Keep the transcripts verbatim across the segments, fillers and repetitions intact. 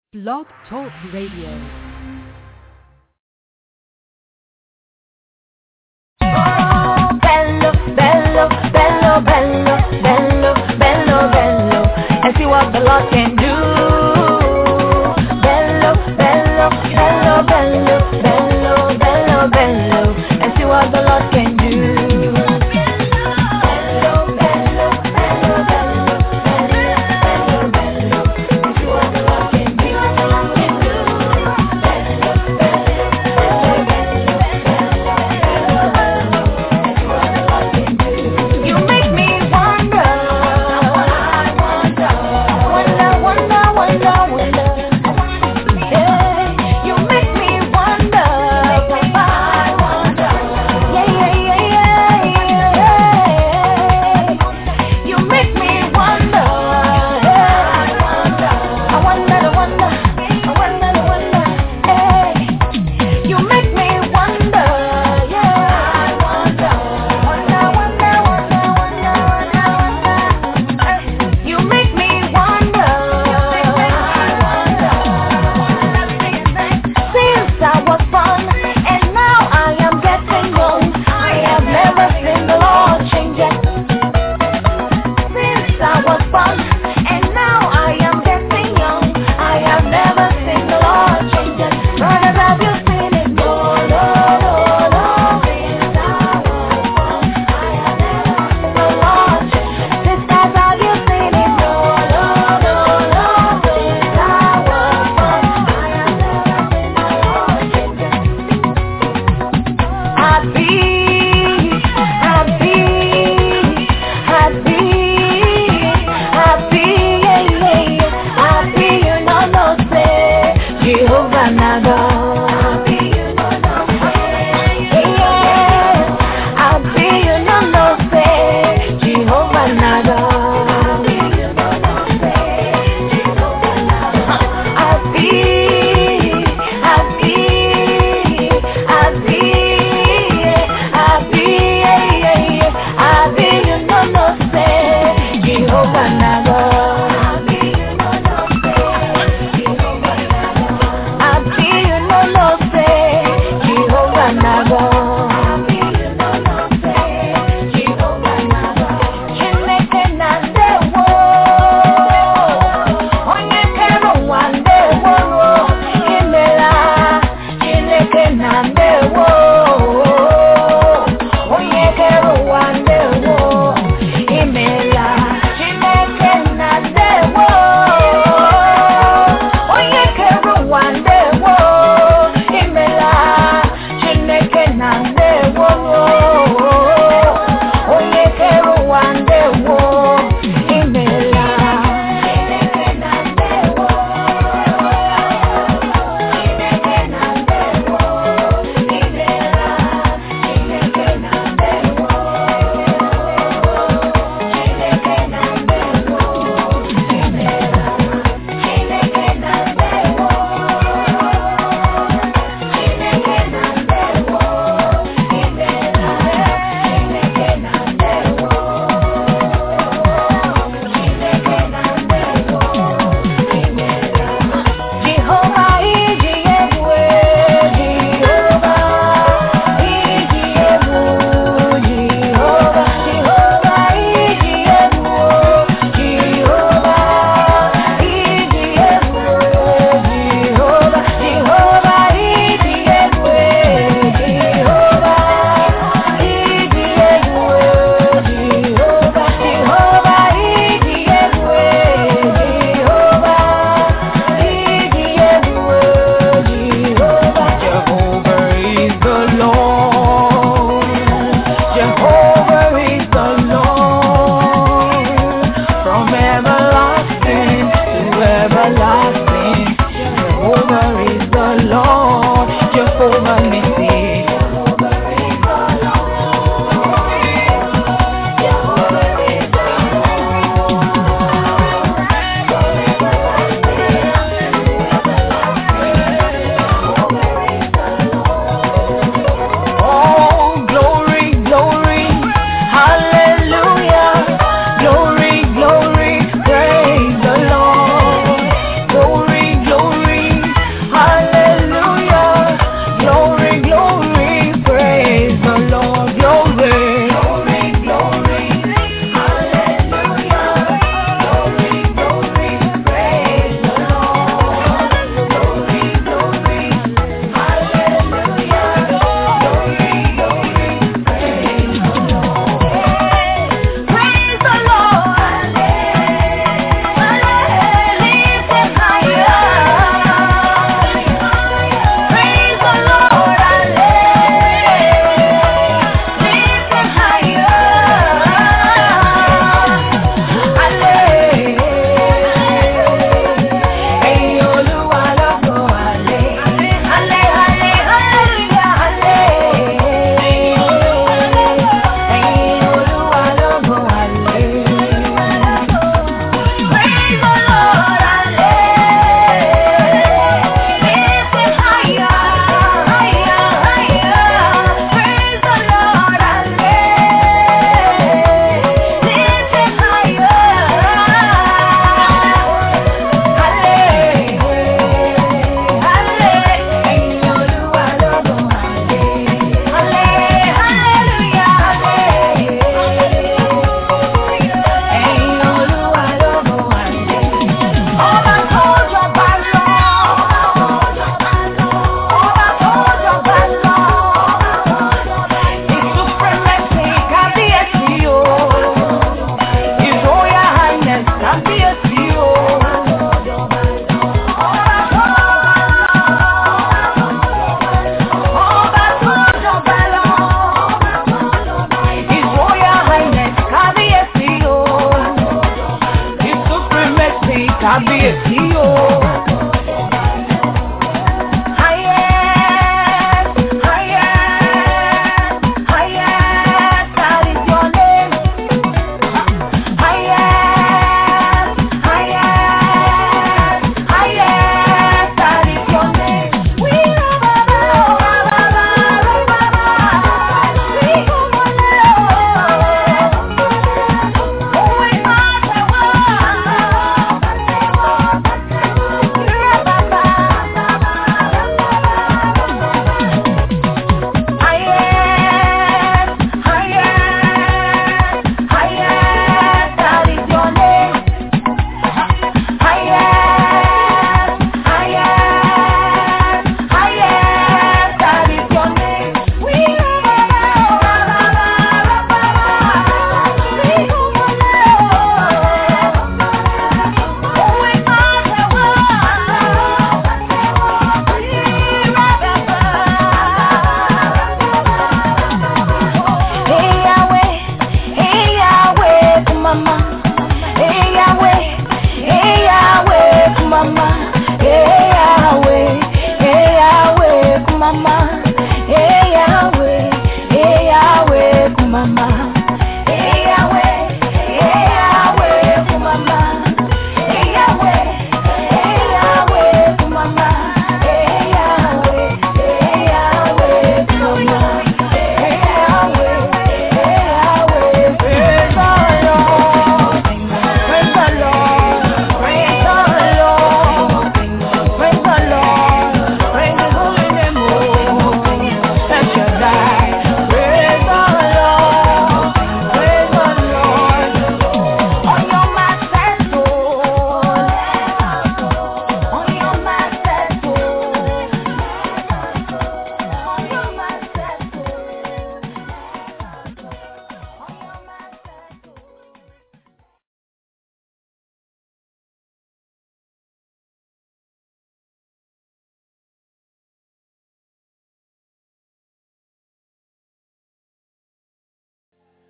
Blog Talk Radio. Bello, bello, bello, bello, bello, bello, bello, and see what the Lord can do. Bello, bello, bello, bello, bello, bello, bello, and see what the Lord can do. Bello, bello, bello, bello, bello, bello, and see what the Lord can do. You make me wonder, wonder, wonder.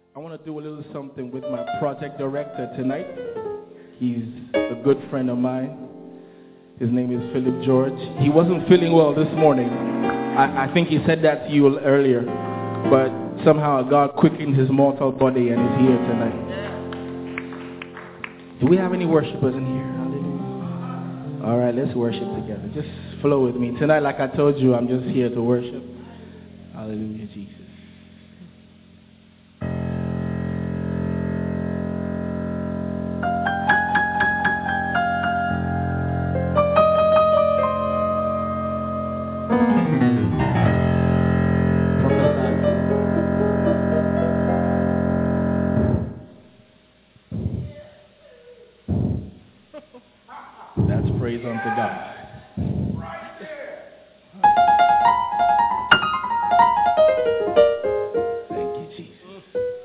I want to do a little something with my project director tonight. He's a good friend of mine. His name is Philip George. He wasn't feeling well this morning. I, I think he said that to you earlier. But somehow God quickened his mortal body and is here tonight. Do we have any worshipers in here? Hallelujah. All right, let's worship together. Just flow with me. Tonight, like I told you, I'm just here to worship. Hallelujah, Jesus. Praise unto God. Thank you, Jesus.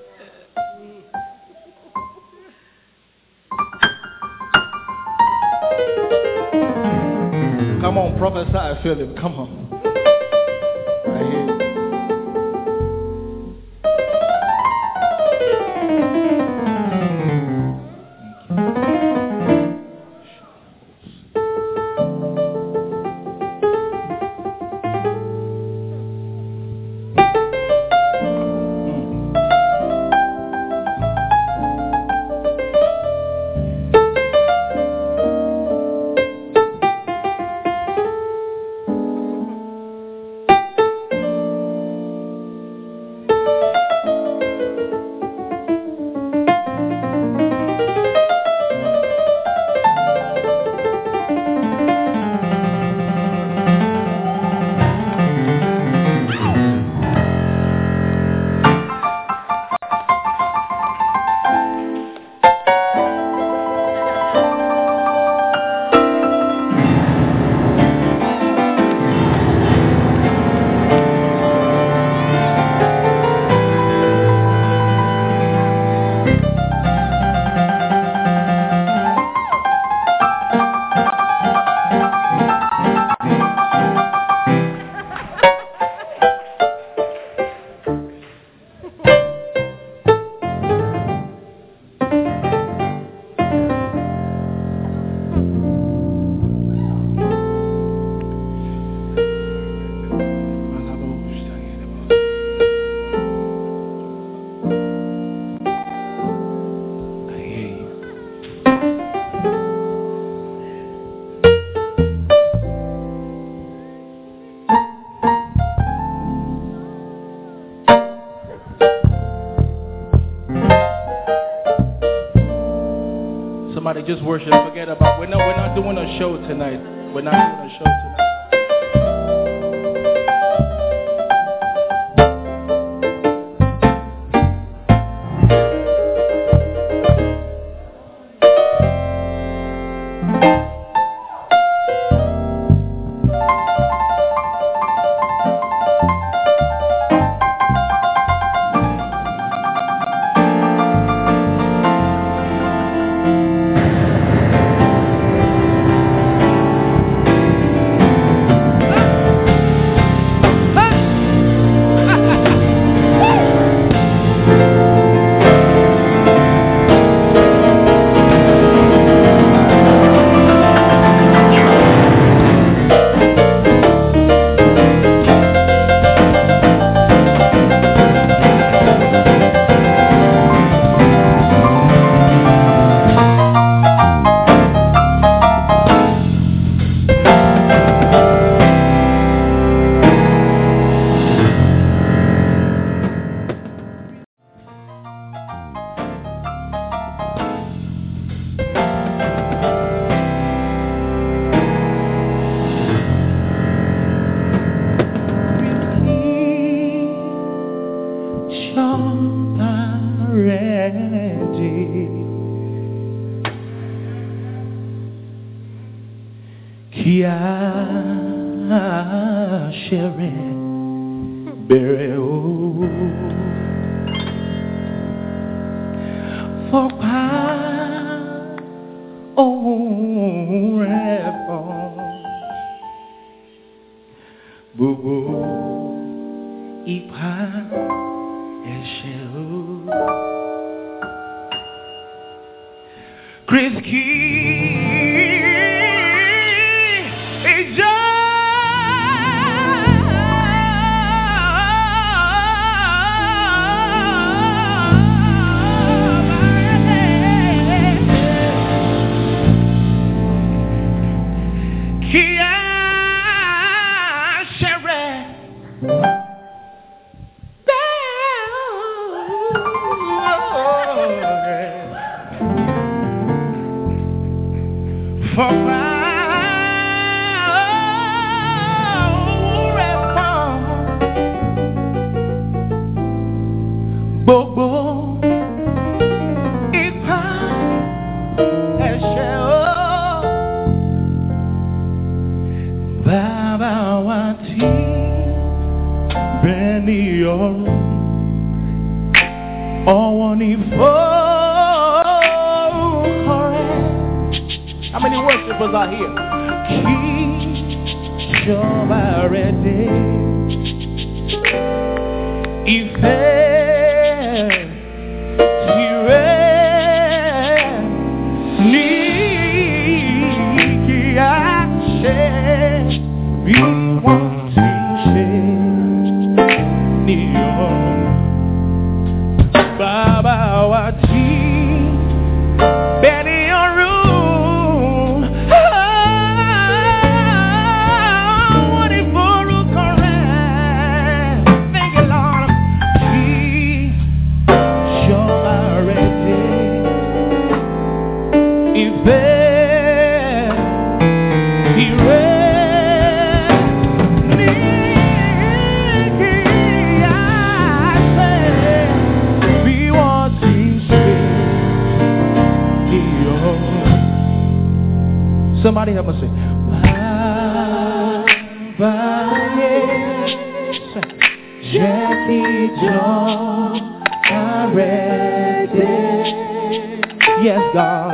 Come on, prophesy, Philip. Come on. I hear you. Just worship, forget about, we're not, we're not doing a show tonight. We're not doing a show tonight. Chris Key is just for forever. Gbogbo ipa ẹ̀ṣẹ̀ o, Bàbá wa tí bẹ́ẹ̀ ni ọ̀run, ọ̀wọ́n ni forúkọ rẹ̀. How many worshipers are here? Kí ìjọba rẹ̀ dé, ìfẹ́ tirẹ̀ ní kí a ṣe bí wọ́n ti ṣe ní ọ̀run. Bàbá wa tí bẹ́ẹ̀ ni ọ̀run. Somebody help us sing. Yes, God.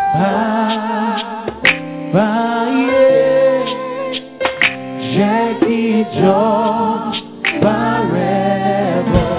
Jackie Joe forever.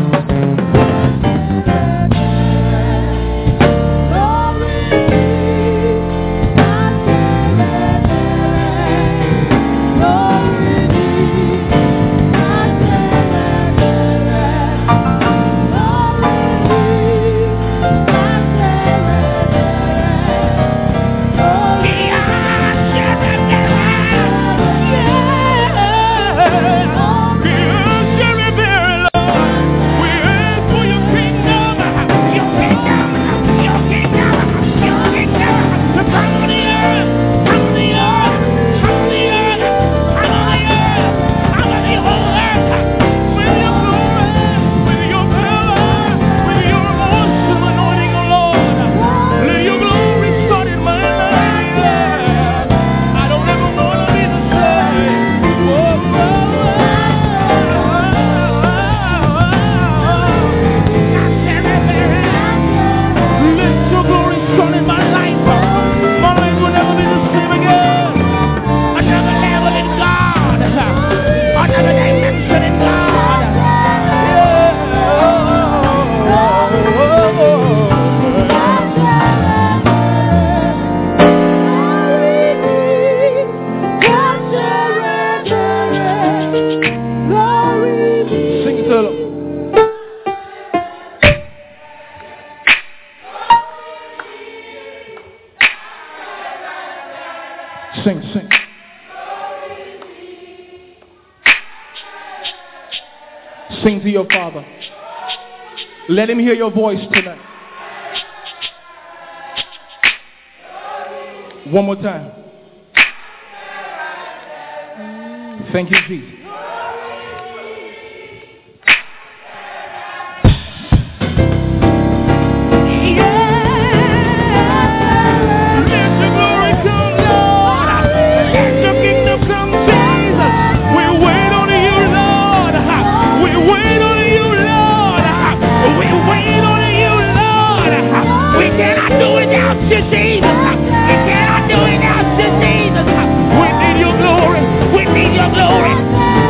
Sing, sing. Sing to your Father. Let him hear your voice tonight. One more time. Thank you, Jesus. We need your glory. We need your glory.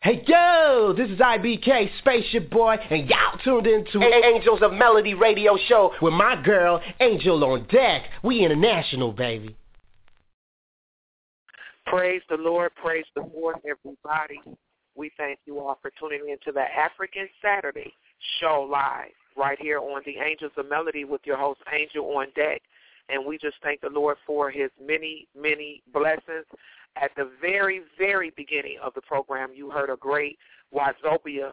Hey yo, this is I B K, Spaceship Boy, and y'all tuned into Angels of Melody radio show with my girl, Angel on Deck. We international, baby. Praise the Lord, praise the Lord, everybody. We thank you all for tuning in to the African Saturday show live right here on the Angels of Melody with your host, Angel on Deck. And we just thank the Lord for his many, many blessings. At the very, very beginning of the program, you heard a great Wazobia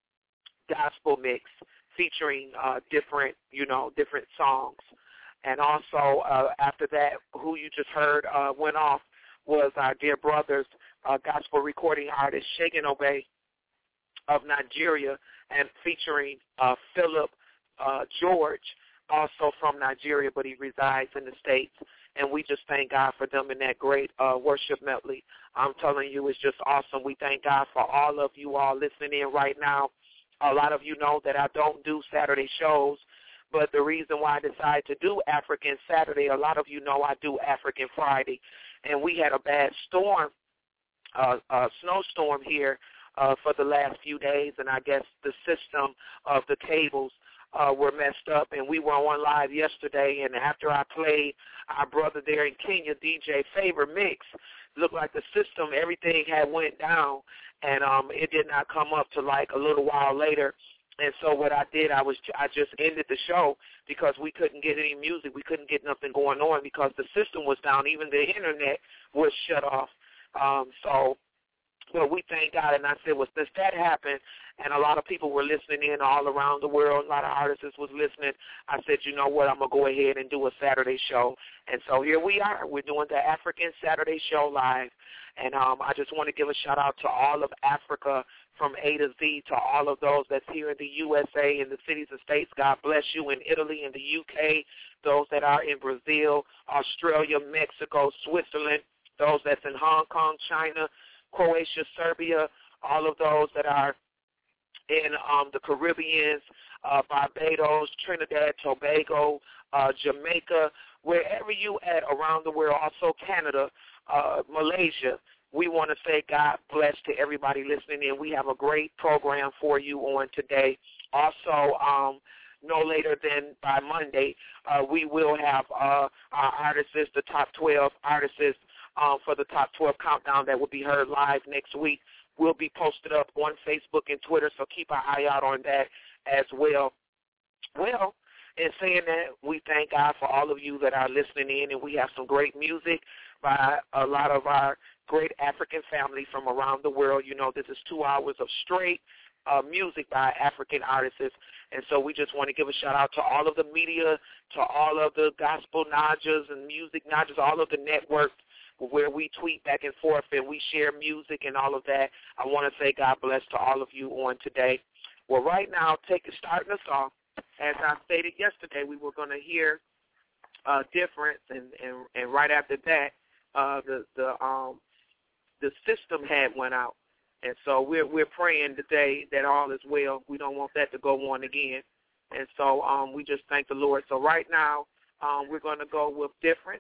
gospel mix featuring uh, different, you know, different songs. And also uh, after that, who you just heard uh, went off was our dear brother's uh, gospel recording artist, Shagan Obey of Nigeria, and featuring uh, Philip uh, George, also from Nigeria, but he resides in the States. And we just thank God for them in that great uh, worship medley. I'm telling you, it's just awesome. We thank God for all of you all listening in right now. A lot of you know that I don't do Saturday shows, but the reason why I decided to do African Saturday, a lot of you know I do African Friday. And we had a bad storm, uh, a snowstorm here uh, for the last few days, and I guess the system of the cables Uh, were messed up, and we were on live yesterday, and after I played our brother there in Kenya, D J Favor Mix, looked like the system, everything had went down, and um, it did not come up to like a little while later. And so what I did, I was I just ended the show because we couldn't get any music. We couldn't get nothing going on because the system was down. Even the internet was shut off. Um, so well, we thank God. And I said, well, since that happened, and a lot of people were listening in all around the world, a lot of artists was listening, I said, you know what, I'm going to go ahead and do a Saturday show. And so here we are. We're doing the African Saturday show live. And um, I just want to give a shout-out to all of Africa from A to Z, to all of those that's here in the U S A, in the cities and states. God bless you. In Italy, in the U K, those that are in Brazil, Australia, Mexico, Switzerland, those that's in Hong Kong, China, Croatia, Serbia, all of those that are in um, the Caribbean, uh, Barbados, Trinidad, Tobago, uh, Jamaica, wherever you at around the world, also Canada, uh, Malaysia. We want to say God bless to everybody listening in. We have a great program for you on today. Also, um, no later than by Monday, uh, we will have uh, our artists, the top twelve artists, Um, for the top twelve countdown that will be heard live next week. Will be posted up on Facebook and Twitter, so keep an eye out on that as well. Well, in saying that, we thank God for all of you that are listening in, and we have some great music by a lot of our great African family from around the world. You know, this is two hours of straight uh, music by African artists, and so we just want to give a shout-out to all of the media, to all of the gospel Najas and music Najas, all of the networks where we tweet back and forth and we share music and all of that. I want to say God bless to all of you on today. Well, right now, take starting us off, as I stated yesterday, we were going to hear uh, Difference, and, and, and right after that, uh, the the um the system had went out, and so we're we're praying today that all is well. We don't want that to go on again, and so um we just thank the Lord. So right now, um, we're going to go with Difference.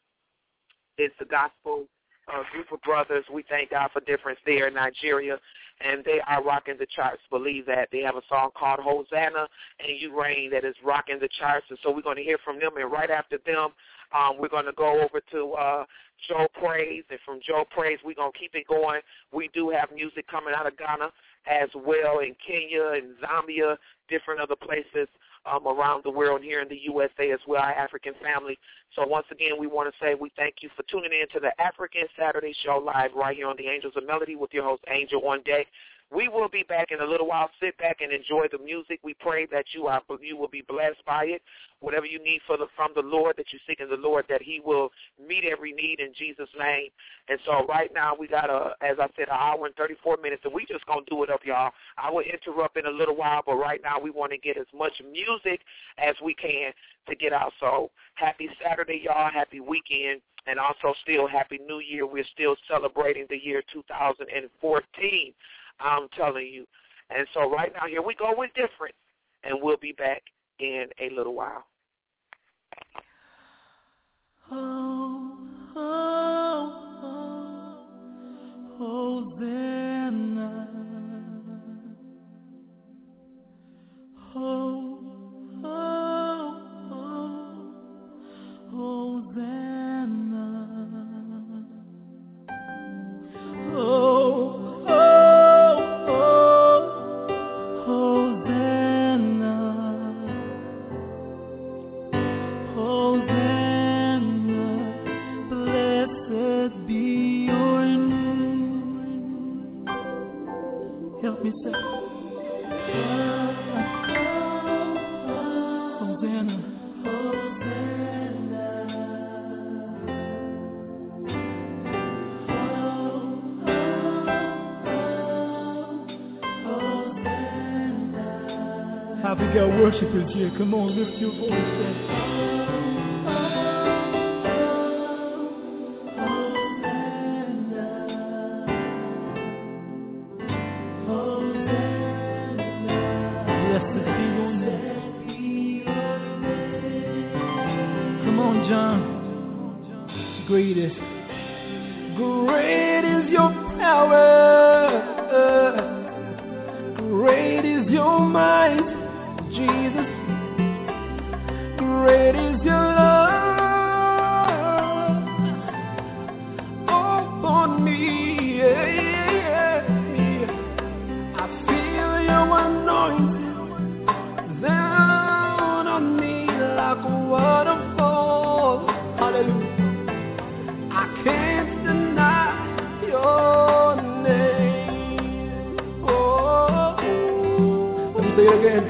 It's a gospel uh, group of brothers. We thank God for Difference there in Nigeria, and they are rocking the charts. Believe that. They have a song called Hosanna and You Reign that is rocking the charts, and so we're going to hear from them. And right after them, um, we're going to go over to uh, Joe Praise, and from Joe Praise, we're going to keep it going. We do have music coming out of Ghana as well, in Kenya and Zambia, different other places um, around the world, here in the U S A as well, our African family. So once again, we want to say we thank you for tuning in to the African Saturday show live right here on the Angels of Melody with your host, Angel on Deck. We will be back in a little while. Sit back and enjoy the music. We pray that you are you will be blessed by it. Whatever you need for the, from the Lord, that you seek in the Lord, that he will meet every need in Jesus' name. And so right now we got, a, as I said, an hour and thirty-four minutes, and we just going to do it up, y'all. I will interrupt in a little while, but right now we want to get as much music as we can to get out. So happy Saturday, y'all. Happy weekend. And also still Happy New Year. We're still celebrating the year two thousand fourteen. I'm telling you. And so right now, here we go with Different, and we'll be back in a little while. Oh, oh, oh, Hosanna. We got worshipers here. Come on, lift your voice. And blessed be your name. Come on, John. Great is, great is your power. Great is your might. Jesus, great is your love upon me. Yeah, yeah, yeah. I feel your anointing down on me like a waterfall. Hallelujah. I can't deny your name. Oh, let me say it again.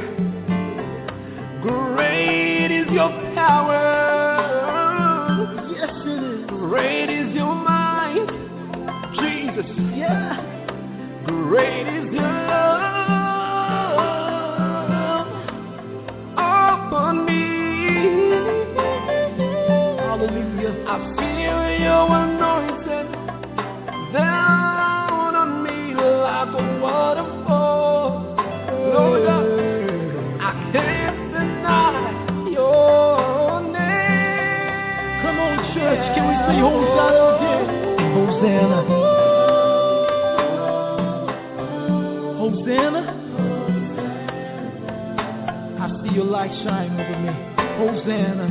Great is your power. Yes, it is. Great is your might. Jesus, yeah. Great is your love upon me. Hallelujah. I feel your anointing down on me like a waterfall. Lord God, I can't your name. Come on, church, can we say Hosanna again? Hosanna. Hosanna. I see your light shine over me. Hosanna.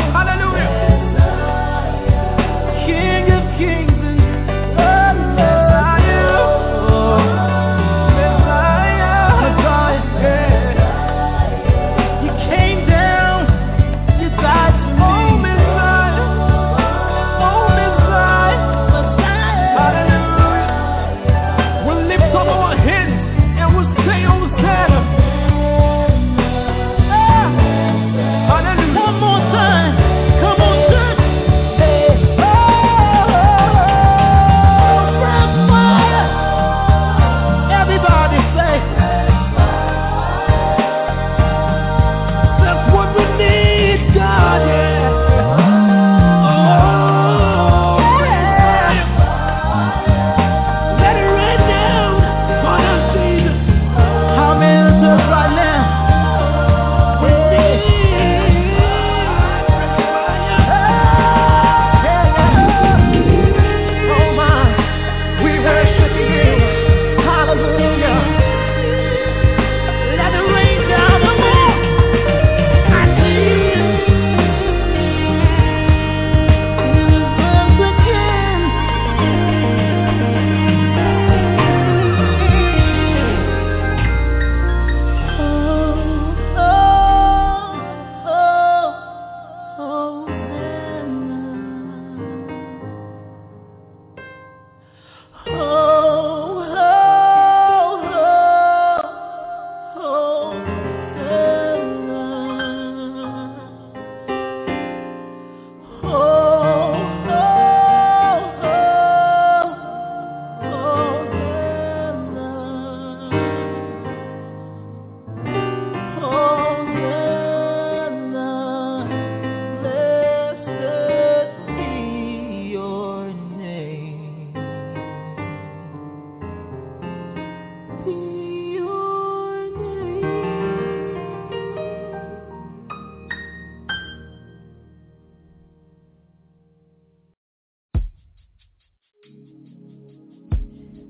King of kings and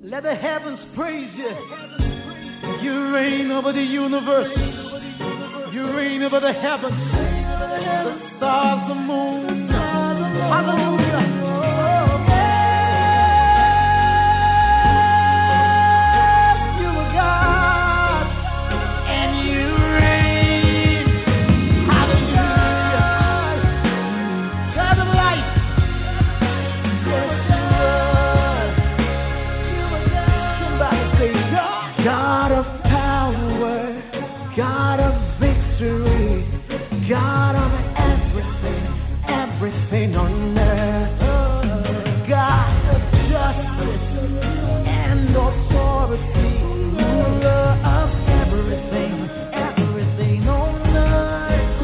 Let the heavens praise you. You reign over the universe. You reign over the heavens, the stars, the moon. Hallelujah. You are God, and you reign. Hallelujah. God of light. Somebody say God. God of power, God of victory, God of everything, everything on earth, God of justice and authority, ruler of everything, everything on earth.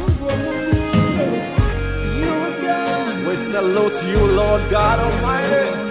You are God. We salute you, Lord God Almighty.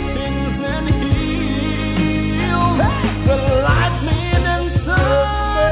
The lightning and thunder.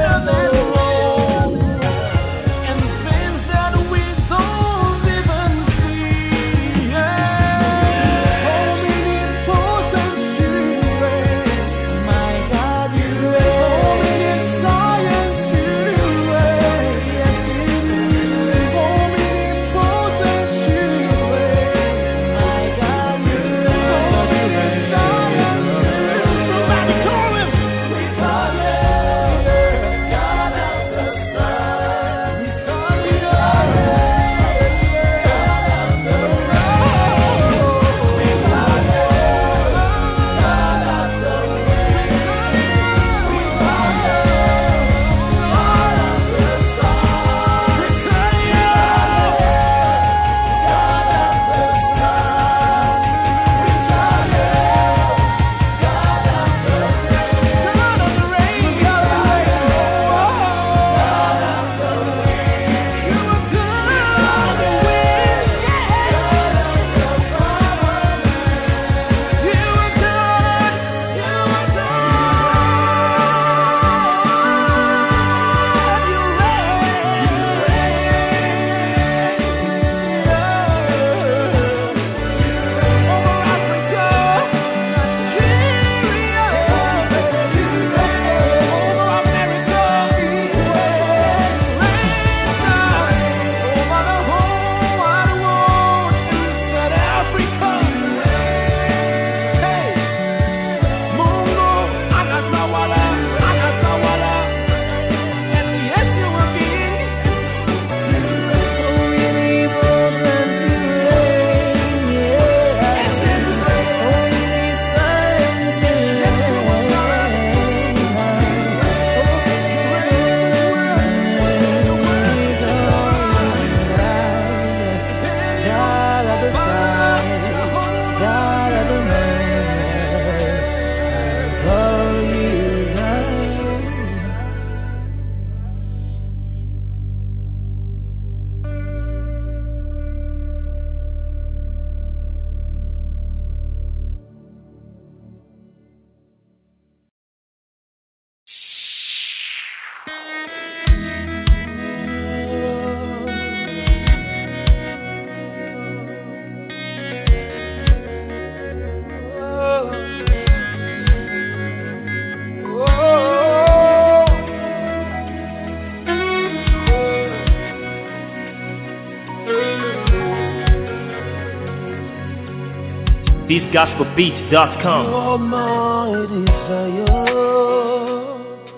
this gospel beat dot com. You're my desire,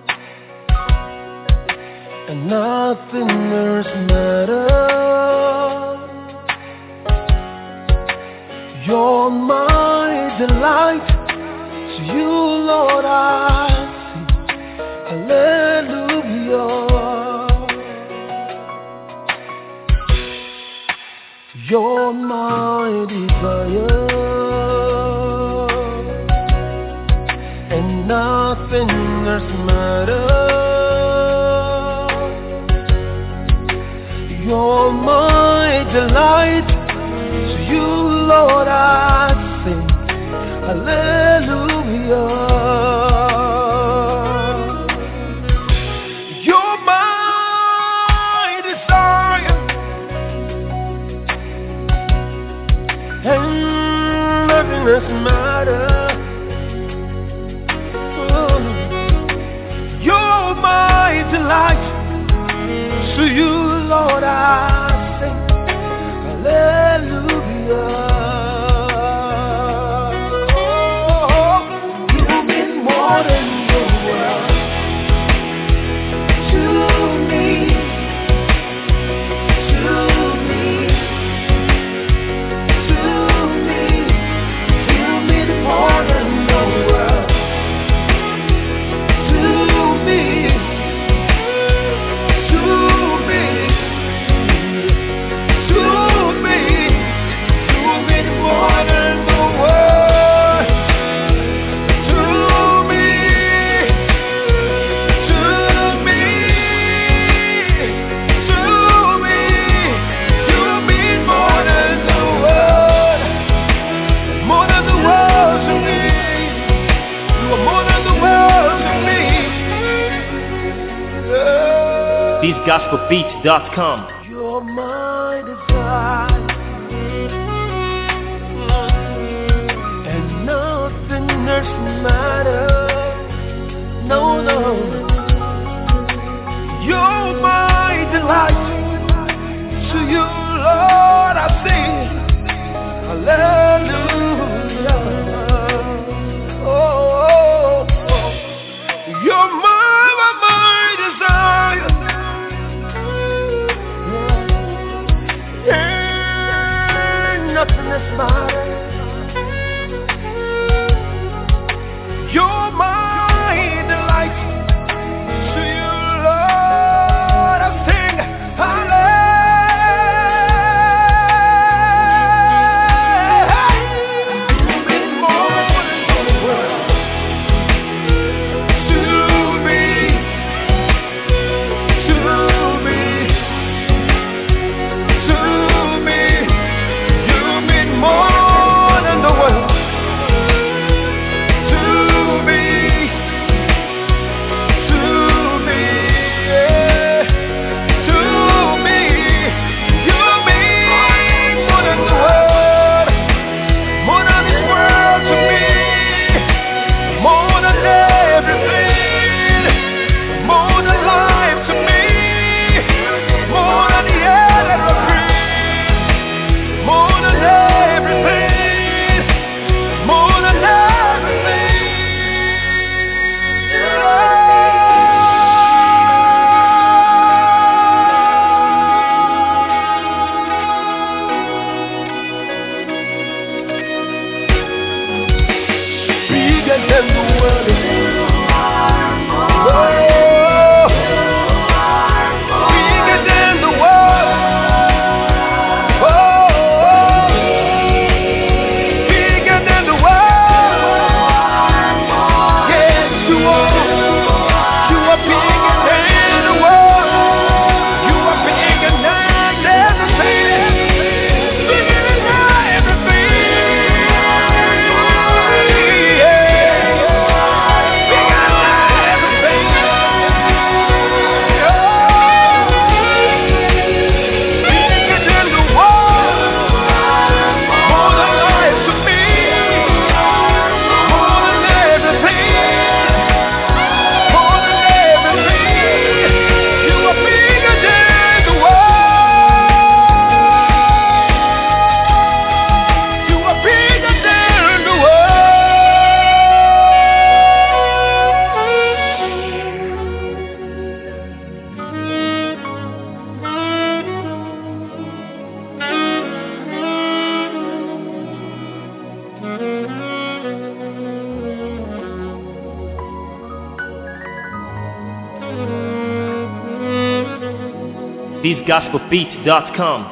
and nothing else matters. You're my delight, to you, Lord, I sing hallelujah. You're my desire, and nothing else matters. You're my delight, to you, Lord, I sing hallelujah. You're my desire, and nothing else matters. Oh, you're my delight, to you, Lord, I sing hallelujah. Oh, you've been more than the world to me, to me, to me. You've been more than the world to me, to me, to me. You've been more than the world to me, to me, to me. You've been more than the world, more than the world to me. You are more than the world to me. Yeah. this gospel beat dot com. You're my desire, and nothing else matters. No, no. You're my delight, to you, Lord, I sing hallelujah. Oh, oh, oh. You're my, my, my desire. Ain't nothing that's matters. You're my delight, to you, Lord, I sing hallelujah. You've been more than the world to me, to me, to me. You've been more than the world to me, to me, yeah, to me. You've been more than the world, more than this world to me, more than everything, more than life to me, more than the air that I breathe, more than everything, more than everything. Bigger than the world is. Oh, bigger than the world. Oh, bigger than the world. Yes, you are. You are bigger than the world. You are bigger than everything. Bigger than everything. Yeah. this gospel beat dot com.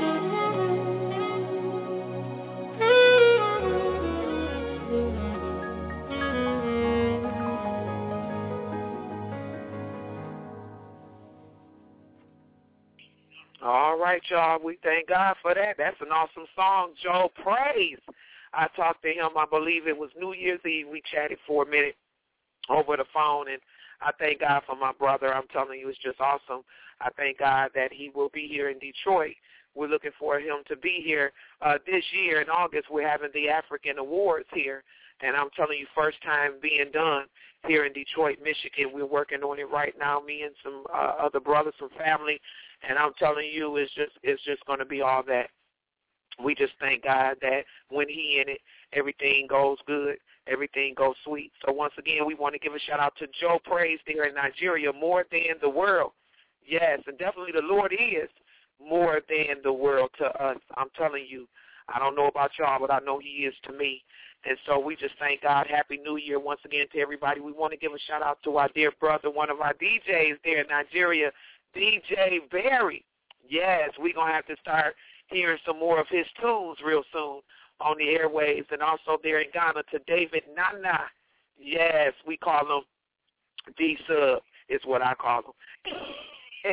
All right, y'all. We thank God for that. That's an awesome song, Joe Praise. I talked to him, I believe it was New Year's Eve. We chatted for a minute over the phone, and I thank God for my brother. I'm telling you, it's just awesome. I thank God that he will be here in Detroit. We're looking for him to be here uh, this year in August. We're having the African Awards here, and I'm telling you, first time being done here in Detroit, Michigan. We're working on it right now, me and some uh, other brothers, some family, and I'm telling you, it's just it's just going to be all that. We just thank God that when he in it, everything goes good, everything goes sweet. So once again, we want to give a shout-out to Joe Praise there in Nigeria, more than the world. Yes, and definitely the Lord is more than the world to us. I'm telling you, I don't know about y'all, but I know he is to me. And so we just thank God. Happy New Year once again to everybody. We want to give a shout-out to our dear brother, one of our D Js there in Nigeria, D J Barry. Yes, we're going to have to start hearing some more of his tunes real soon on the airwaves. And also there in Ghana to David Nana. Yes, we call him D-Sub is what I call him.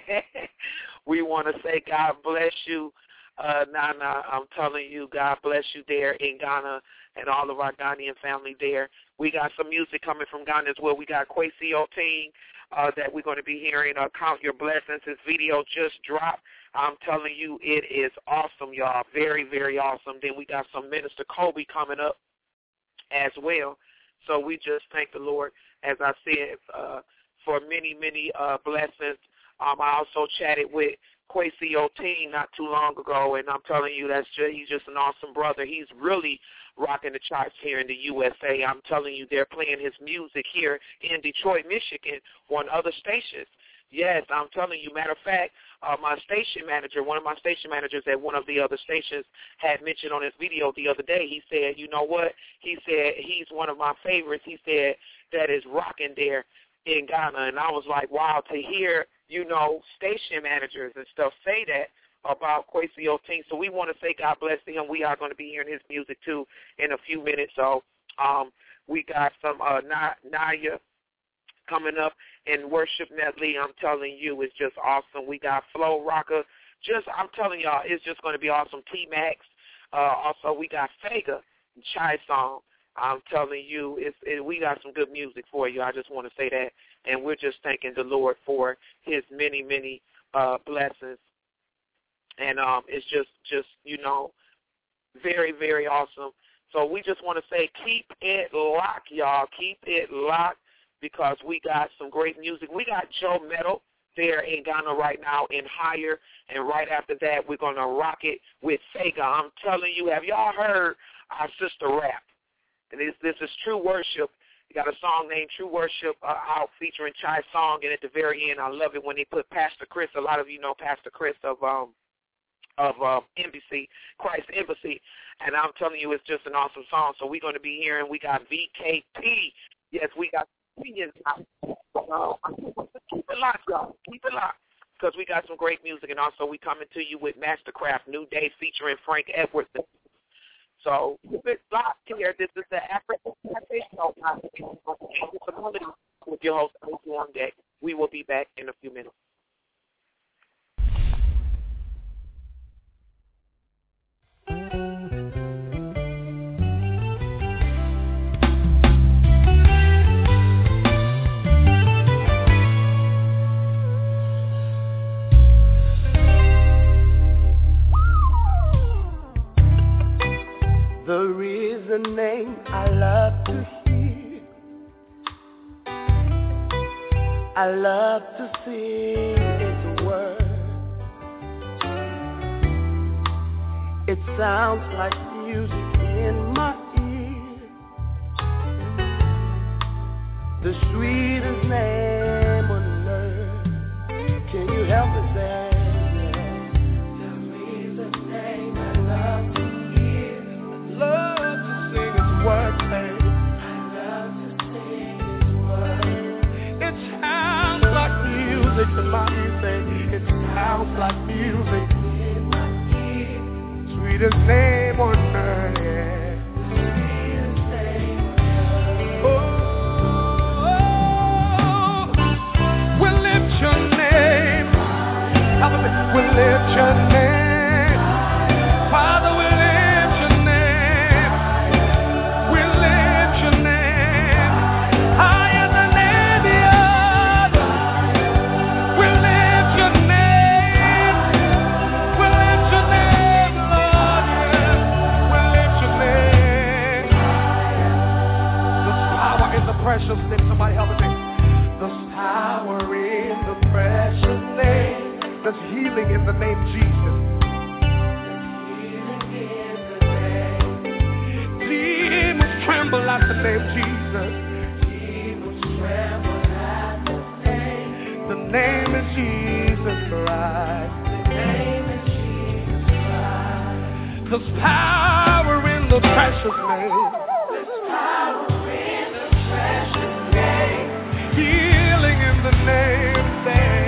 We want to say God bless you, uh, Nana. I'm telling you, God bless you there in Ghana and all of our Ghanaian family there. We got some music coming from Ghana as well. We got Kwesi Oting uh, that we're going to be hearing. Uh, Count Your Blessings. His video just dropped. I'm telling you, it is awesome, y'all. Very, very awesome. Then we got some Minister Kobe coming up as well. So we just thank the Lord, as I said, uh, for many, many uh, blessings. Um, I also chatted with Kwesi Oting not too long ago, and I'm telling you, that's just, he's just an awesome brother. He's really rocking the charts here in the U S A. I'm telling you, they're playing his music here in Detroit, Michigan, on other stations. Yes, I'm telling you. Matter of fact, uh, my station manager, one of my station managers at one of the other stations had mentioned on his video the other day, he said, you know what? He said he's one of my favorites. He said that is rocking there in Ghana. And I was like, wow, to hear, you know, station managers and stuff say that about Kwesi Oting. So we want to say God bless to him. We are going to be hearing his music, too, in a few minutes. So um, we got some uh, Naya coming up in worship medley. I'm telling you, it's just awesome. We got Flo Rocka. Just, I'm telling y'all, it's just going to be awesome. T-Max. Uh, also, we got Fega, Chai Song. I'm telling you, it's, it, we got some good music for you. I just want to say that. And we're just thanking the Lord for his many, many uh, blessings. And um, it's just, just, you know, very, very awesome. So we just want to say keep it locked, y'all. Keep it locked because we got some great music. We got Joe Metal there in Ghana right now in Higher. And right after that, we're going to rock it with Fega. I'm telling you, have y'all heard our sister rap? And this, this is True Worship. You got a song named True Worship uh, out featuring Chai Song. And at the very end, I love it when they put Pastor Chris. A lot of you know Pastor Chris of um, of uh, Embassy, Christ Embassy. And I'm telling you, it's just an awesome song. So we're going to be hearing, we got V K P. Yes, we got opinions out. Uh, keep it locked, y'all. Keep it locked. Because we got some great music. And also we coming to you with Mastercraft, New Day featuring Frank Edwards. So keep it locked here. This is the African Show with your host, Andrew on Deck. We will be back in a few minutes. There is a name I love to hear. I love to sing its word. It sounds like music in my ear. The sweetest name on earth. Can you help me say? Word, babe. I love to sing His word. It sounds like music to my ears. It sounds like sweetest name on earth. Yeah. Oh, we'll lift your name. We'll lift your name. Father, we'll lift your name. We'll lift your name. Higher than any other. We'll lift your name. We'll lift your name, Lord. Yeah. We'll lift your name. There's power in the precious name. Somebody help me. There's power in the precious name. There's healing in the name Jesus. Demons tremble at the name Jesus. Demons tremble at the name. The name is Jesus Christ. The name is Jesus Christ. There's power in the precious name. There's power in the precious name. Healing in the name, name.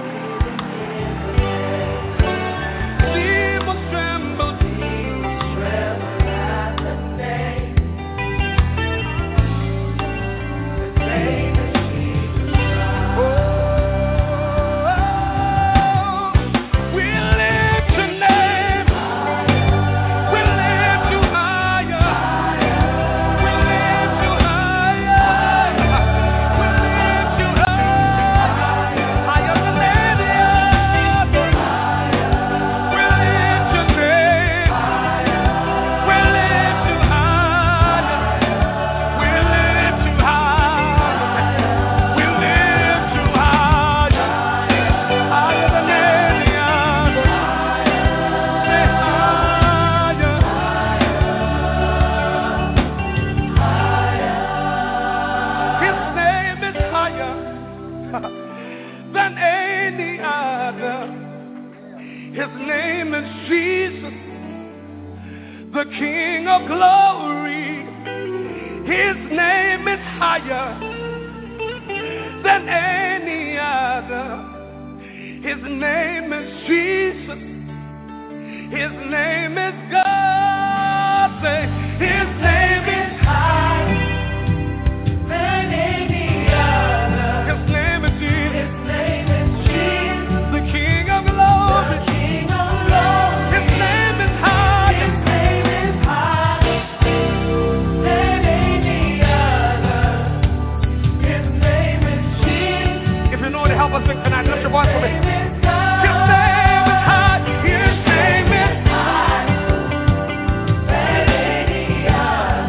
The King of glory, his name is higher than any other. His name is Jesus, his name is God. Say, his name is higher than any other. His name is Jesus, his name is Jesus, the King of glory, the King of glory. His name is higher. Help us sing tonight. Lift your voice for me. His name is high. His name is high. Than any other.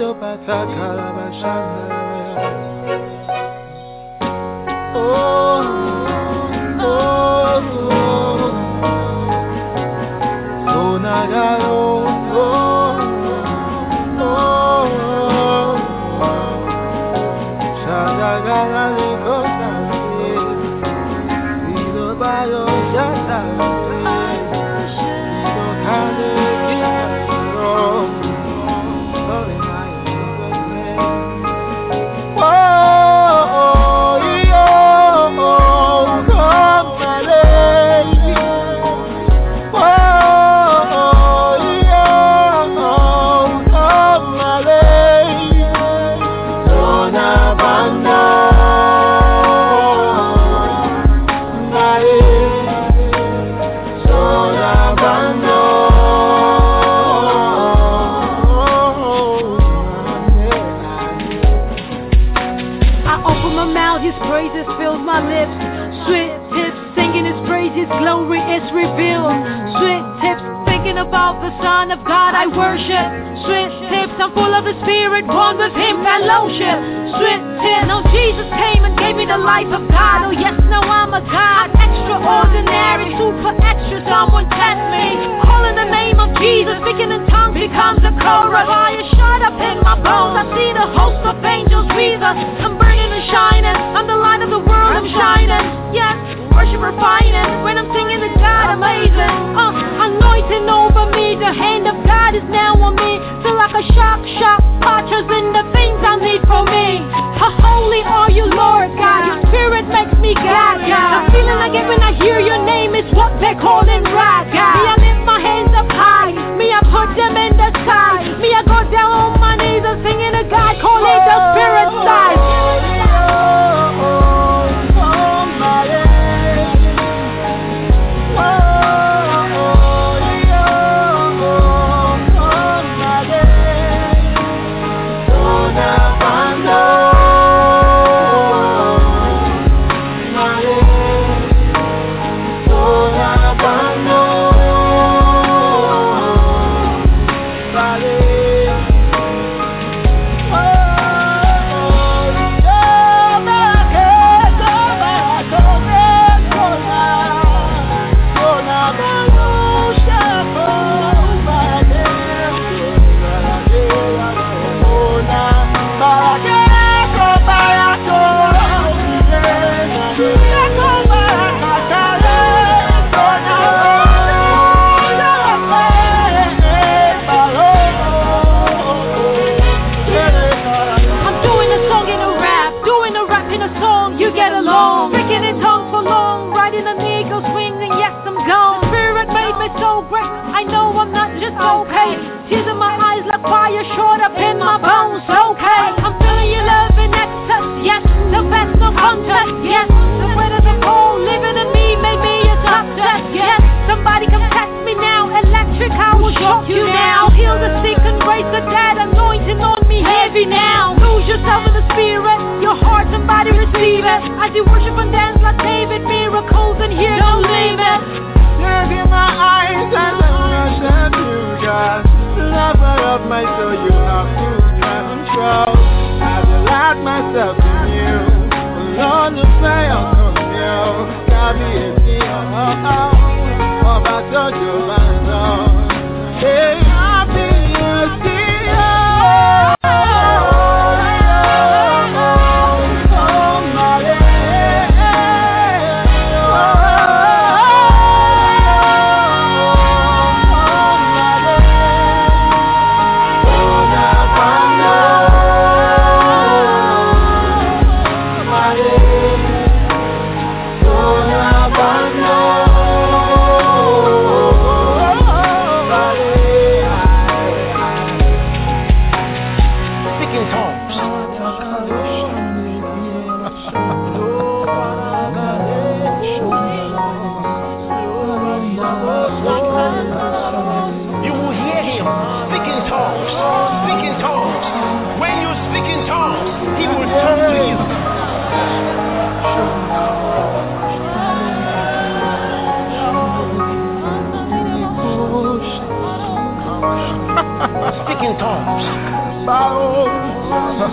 Oh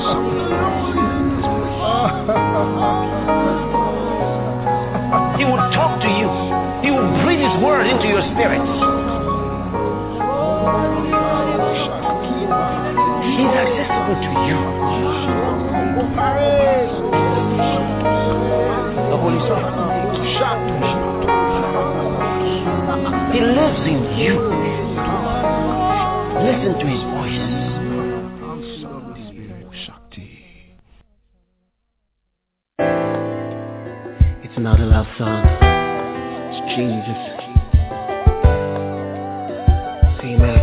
He will talk to you. He will breathe His word into your spirit. He's accessible to you. The Holy Spirit. He lives in you. Listen to His voice. It's not a love song. It's Jesus. C-Max.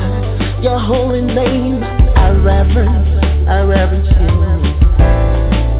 Your holy name, I reverence, I reverence you.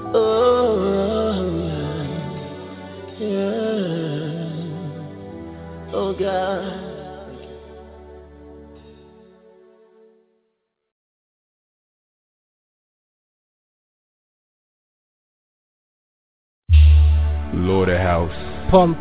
Oh, yeah. Oh, God. Lord House. Pump.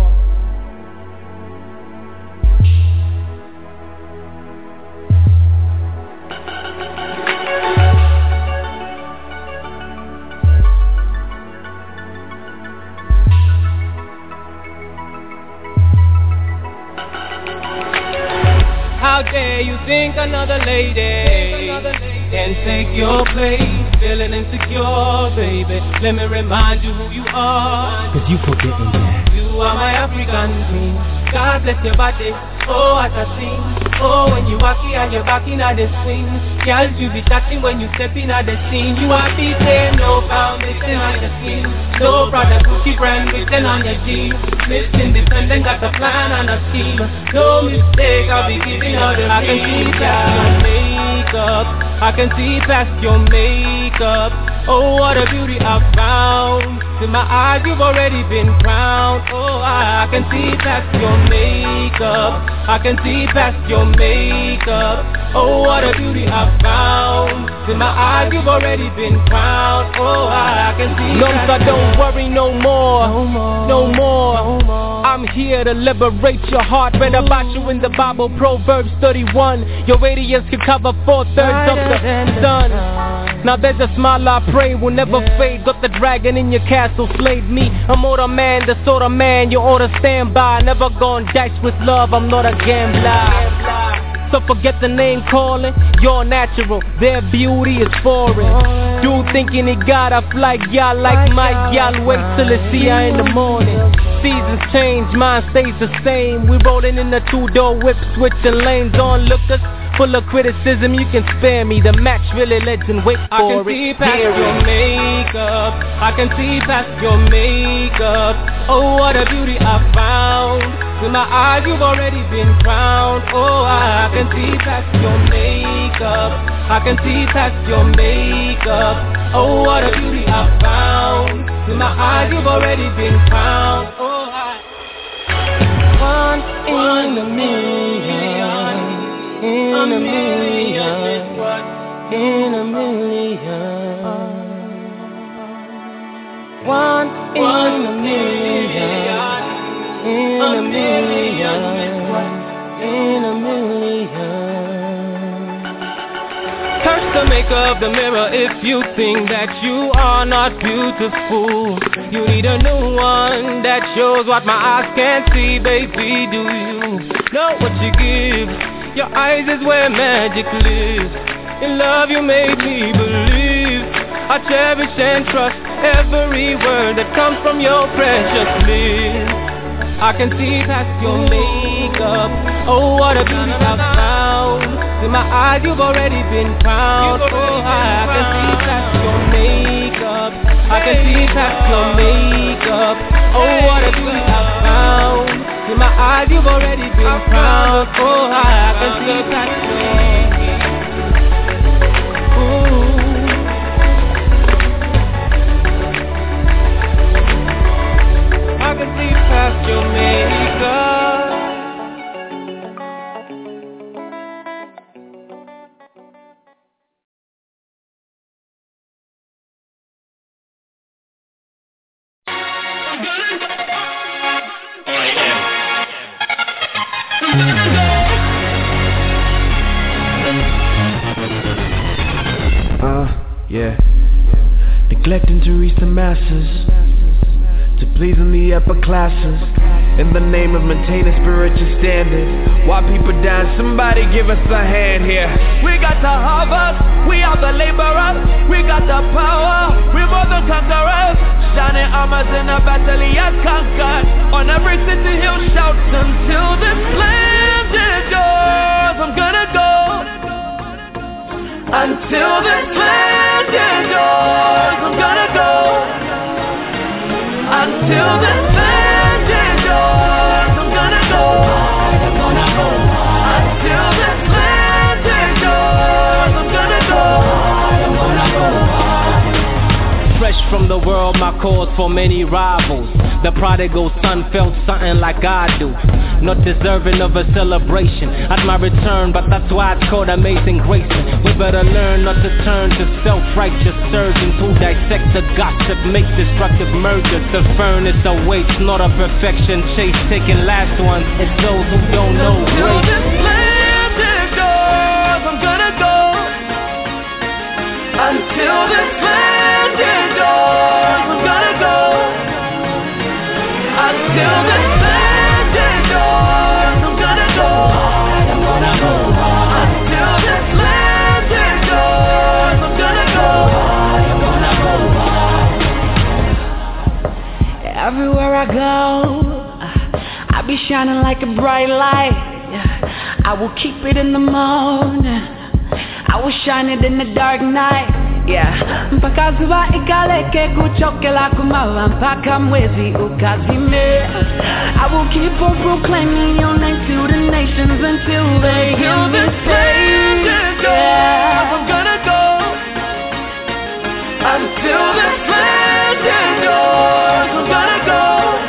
How dare you think another lady can take your place? Feeling insecure, baby. Let me remind you who you are. Cause you forgetting that you are my African queen. God bless your body, oh assassin. Oh, when you walk in and you're back in at the swing. Girls, you be touching when you step in at the scene. You are beaten, no foundation on your skin. No brother, cookie brand written on your jeans. Miss Independent got a plan and a scheme. No mistake, I'll be giving all the I can see past your makeup. I can see past your makeup. Oh, what a beauty I found. To my eyes, you've already been crowned. Oh, I can see past your makeup. I can see past your makeup. Oh, what a beauty I found. To my eyes, you've already been crowned. Oh, I can see no, past I don't worry no more. No more. No more. No more. I'm here to liberate your heart. Read about you in the Bible, Proverbs thirty-one. Your radius can cover four-thirds of the sun. Now there's a smile I pray will never fade. Got the dragon in your castle, slayed me. I'm older man, the sort of man you ought to stand by. Never gonna dice with love, I'm not a gambler. So forget the name calling, you're natural. Their beauty is foreign. Dude thinking he got a flight, y'all like my y'all. Wait till they see her in the morning. Seasons change, mine stays the same. We rolling in the two-door whip, switching lanes. Onlookers full of criticism, you can spare me. The match really legend, wait I for can it. see past your makeup. I can see past your makeup. Oh, what a beauty I found. To my eyes, you've already been crowned. Oh, I can see past your makeup. I can see past your makeup. Oh, what a beauty I found. To my eyes, you've already been crowned. Oh, I one in a million, in a million, in a million, one in a million, in a million, in a million. Curse the maker of the mirror if you think that you are not beautiful. You need a new one that shows what my eyes can't see, baby. Do you know what you give? Your eyes is where magic lives. In love you made me believe. I cherish and trust every word that comes from your precious lips. I can see past your makeup. Oh, what a beauty I found. In my eyes, you've already been found. Oh, I can see past your makeup. I can see past your makeup. Oh, what a beauty I found. In my eyes, you've already been found. Oh, I can see past your I can see past your makeup. Uh, yeah. Neglecting to reach the masses, to pleasing the upper classes, in the name of maintaining spiritual standards. While people dying, somebody give us a hand here. We got the harvest, we are the laborers. We got the power, we're more than conquerors. Shining armors in a battle he has conquered. On every city hill shout until this land is yours. I'm gonna go until this land is yours. I'm gonna go until this land is yours. I'm gonna go. I'm gonna go until this land is yours. I'm gonna go. I'm gonna go. Fresh from the world, my cause for many rivals. The prodigal son felt something like I do, not deserving of a celebration at my return, but that's why it's called Amazing Grace. We better learn not to turn to self-righteous surgeons who dissect the gossip, make destructive mergers. The furnace awaits, not a perfection chase, taking last ones. It's those who don't know grace. I'm gonna go until this land endures. I'm gonna go until this land endures. I'm gonna go. I'm gonna go until this land endures. I'm gonna go. I'm gonna go. Everywhere I go, I be shining like a bright light. I will keep it in the morning, I will shine it in the dark night. Yeah, mpaka zuwa ikaleke kuchokela kumawa mpaka mwezi ukazime. I will keep on proclaiming your name to the nations until they hear me say, yeah, I'm gonna go until this land endures. I'm gonna go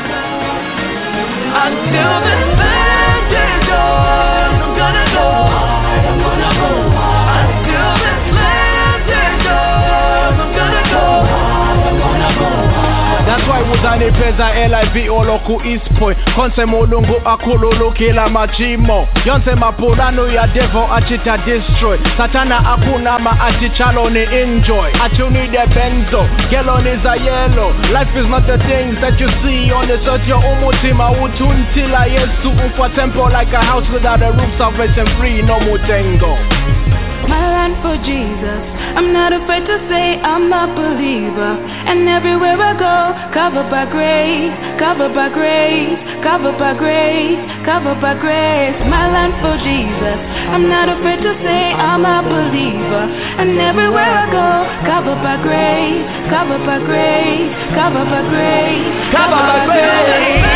until this land endures. I'm gonna go. I'm gonna go until this land endures. I'm gonna go. I'm gonna go. That's why uzani peza L I V oloku East Point. Konse mulungu akululu kila machimo. Yonse mapurano ya devil achita destroy. Satana akunama atichalo ni enjoy. Atuni de benzo, yellow is a yellow. Life is not the things that you see on the earth. Your umutima utuntila yesu ukwa tempo like a house without a roof. Salvation free, no mutengo. My land for Jesus, I'm not afraid to say I'm a believer. And everywhere I go, covered by grace, covered by grace, covered by grace, covered by grace. My land for Jesus, I'm not afraid to say I'm a believer. And everywhere I go, covered by grace, covered by grace, covered by grace, covered by grace.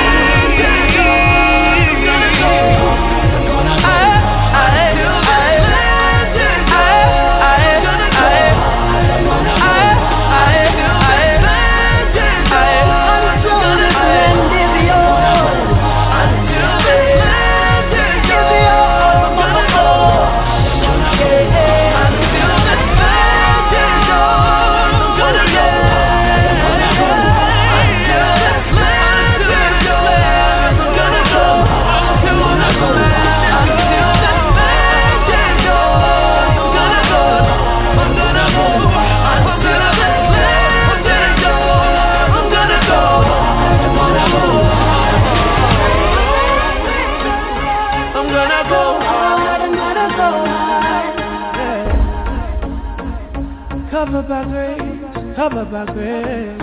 Covered by grace, covered by grace.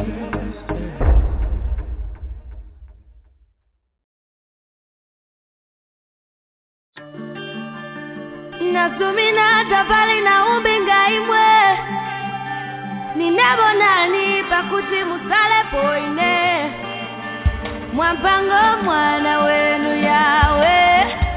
Nasumina tafali na umbinga imwe Ninabonani pakuti musale poine Mwampango mwana wenu yawe.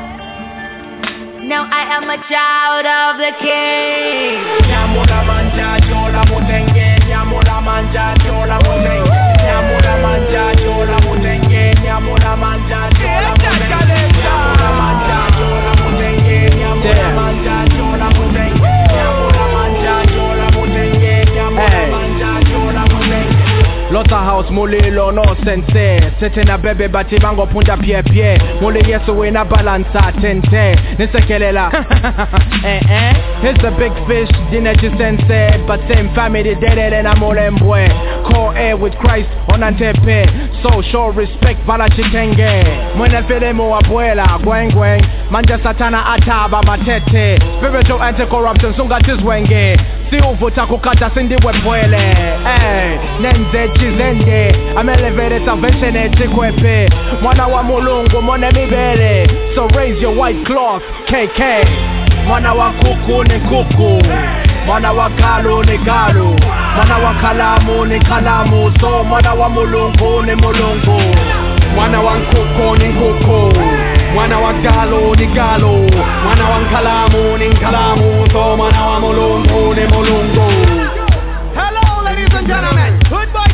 Now I am a child of the King. Nyamula manja jola mutenge, nyamula manja jola mutenge, nyamula manja jola mutenge, nyamula manja jola mutenge, nyamula manja jola mutenge, nyamula manja jola mutenge, nyamula manja jola mutenge, nyamula manja jola mutenge. Lota house mulilo no sense. Sete na bebe bati bango punja pie pie. Mule yesu we na balansa tente. Nisekelela eh eh. Here's a big fish, dinechi sense. But same family dead and amole mbwe. Co-air with Christ on antepe. So show respect vala chikenge. Mwene fele mo abuela gweng gweng. Manja satana ataba matete. Spiritual anti-corruption sunga chizwenge. Si uvuta kukata sindi wepwele. Hey, nenze chizende. I'm elevated salvation etikwepe. Mwana wa mulungu mone mibele. So raise your white cloth, K K. Mwana wa kuku ni kuku. Mwana wa kalu ni kalu. Mwana wa kalamu ni kalamu. So mwana wa mulungu ni mulungu. Mwana wa nkuku ni nkuku. Mwana wa galo ni galo. Mwana wa nkalamu ni nkalamu. So mwana wa mulungu ni mulungu. Hello ladies and gentlemen, goodbye.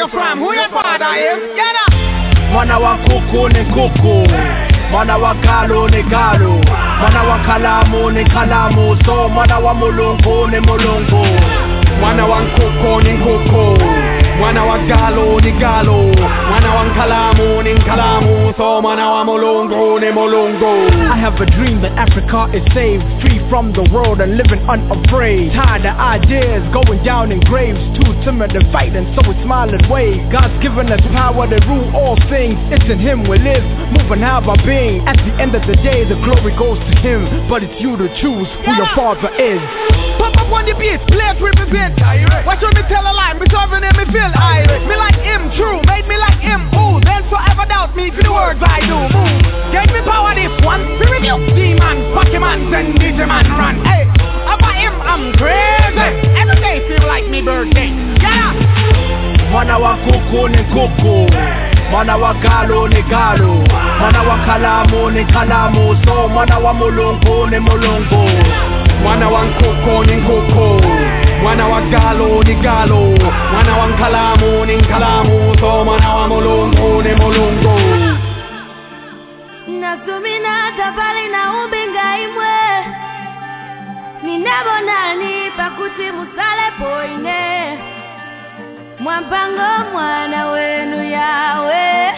you from? Who your father is? Get up! Mwana wa kuku ni kuku, mwana wa galo ni galo, mwana wa kalamu ni kalamu, so mwana wa mulungu ni mulungu. Mwana wa kuku ni kuku, mwana wa galo ni galo, mwana wa kalamu ni kalamu, so mwana wa mulungu ni mulungu. I have a dream that Africa is saved, free from the world and living unafraid. Tired of ideas going down in graves, too timid to fight and so we smile and wave. God's given us power to rule all things, it's in Him we live, move and have our being. At the end of the day the glory goes to Him, but it's you to choose who your Father is. Pop up on the beat, play it represent. Watch when me tell a lie, me serving him, me feel irate. Me like him, true, made me like him, ooh. Then so ever doubt me for the words I do, move. Gave me power this one, to rebuke demons, Pokemon, and D J man run. Hey, about him, I'm crazy. Every day feel like me birthday. Get up! Mwana wa kuku ni kuku, mwana wa galo ni galo, mwana wa kalamu ni kalamu, so mwana wa mulungu ni mulungu. Mwana wa kuku ni kuku, mwana wa galo ni galo, mwana wa kalamu ni kalamu, so mwana wa mulungu ni mulungu. Nasumina tabali na umbinga imwe, ninabona ni pakuti musale poine, mwampango mwana wenu yawe.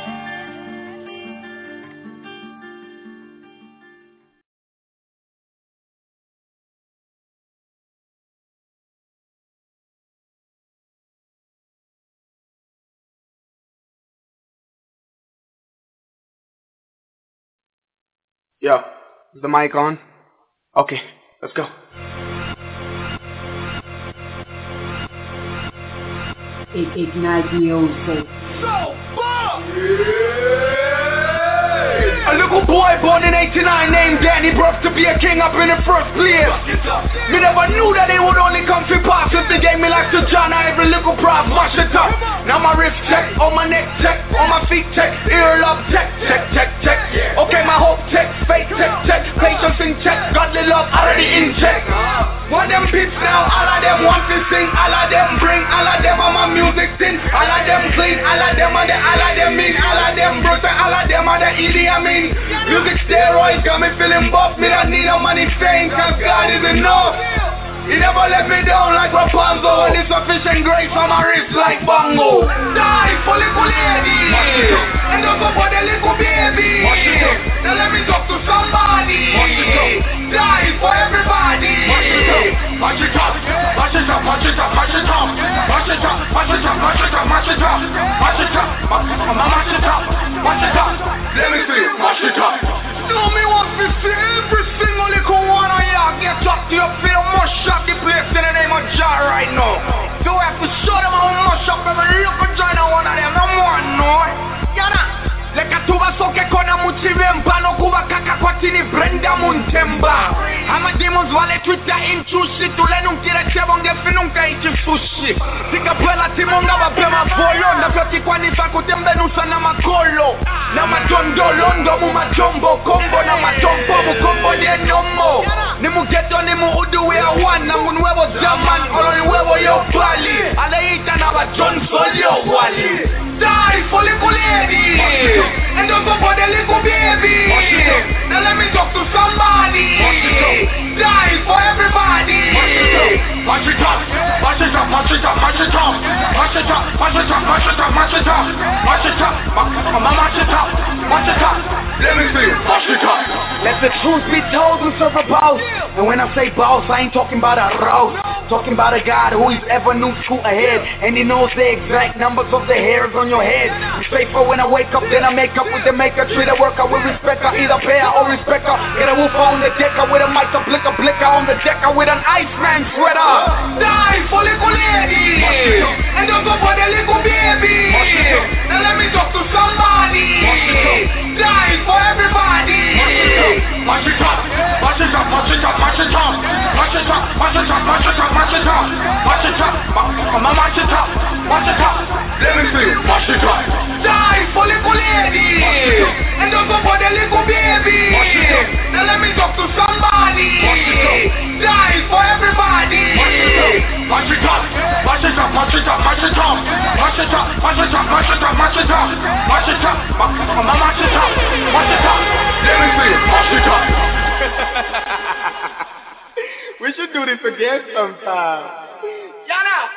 Yo, is the mic on? Okay, let's go. Ignite music. So, bomb! A little boy born in eighty-nine named Danny Bruff to be a king up in the first place. Me never knew that they would only come to pass if they gave me like to John. Every little prop, mash it up. Now my wrist check, on my neck check, on my feet check, ear love check, check, check, check. Okay, my hope check, faith check, check, patience in check, godly love already in check. One them pits now, all of them want to sing, all of them bring, all of them on my music sing, all of them clean, all of them are the, all of them mean, all of them brutal, all of them are the Idi Amin. Music steroids got me feeling buff, me don't need no money fame, cause God is enough. He never let me down like Rapunzel, and it's sufficient grace on my wrist like bongo. Die for little lady, and don't go for the little baby. Now let me talk to somebody. Die for everybody. Mash it up, mash it up, mash it up, mash it up, mash it up, mash it up, mash it up, mash it up, mash it up, mash it up, mash it up. Let me see, mash it up. Know me want to see every single little one of y'all get up to your feet and mash up the place in the name of Jah right now. So I have to show them how mash up every little joint of one of them. No more, no. Yana. Leka tuba soke kona muchivemba no kuba kaka kwa tini brenda muntemba. Ama demons vale Twitter inchushi tule nunkire chebonge finunka ichi sushi. Tika pela timonga bapema volo na peti kwa nifa kutembe nusa na makolo. Na majondo londo mu majombo kombo na majombo mu kombo de nyomo. Ni mu geto ni mu udu we a one na mu nuevo zaman olo ni huevo yo bali. Aleita na ba John Solio wali. Die for little lady, and don't go for the little baby. Now let me talk to somebody. Die for everybody. Mash it up, mash it up, mash it up, mash it up, mash it up, mash it up, mash it up, mash it up, mash it up, mash it up, mash it up. Let me see, mash it up. Let the truth be told and serve a boss. And when I say boss, I ain't talking about a rouse. Talking about a God who is ever new true ahead, and He knows the exact numbers of the hairs on your head. It's faithful when I wake up, then I make up with the maker. Treat a worker with respect, I either pay her or respect her. Get a woofer on the decker with a mic, a blicker, blicker on the decker with an Iceman sweater. Die for little lady, and don't go for the little baby. Now let me talk to somebody. Die for everybody. Mash it up, mash it up, mash it up, mash it up, mash it up, mash it up, mash it up, mash it up, mash it up, mash it up, mash it up. Let me see, mash it up. Die for little lady, and don't go for the little baby. Now let me talk to somebody. Die for everybody. sometimes. Yana!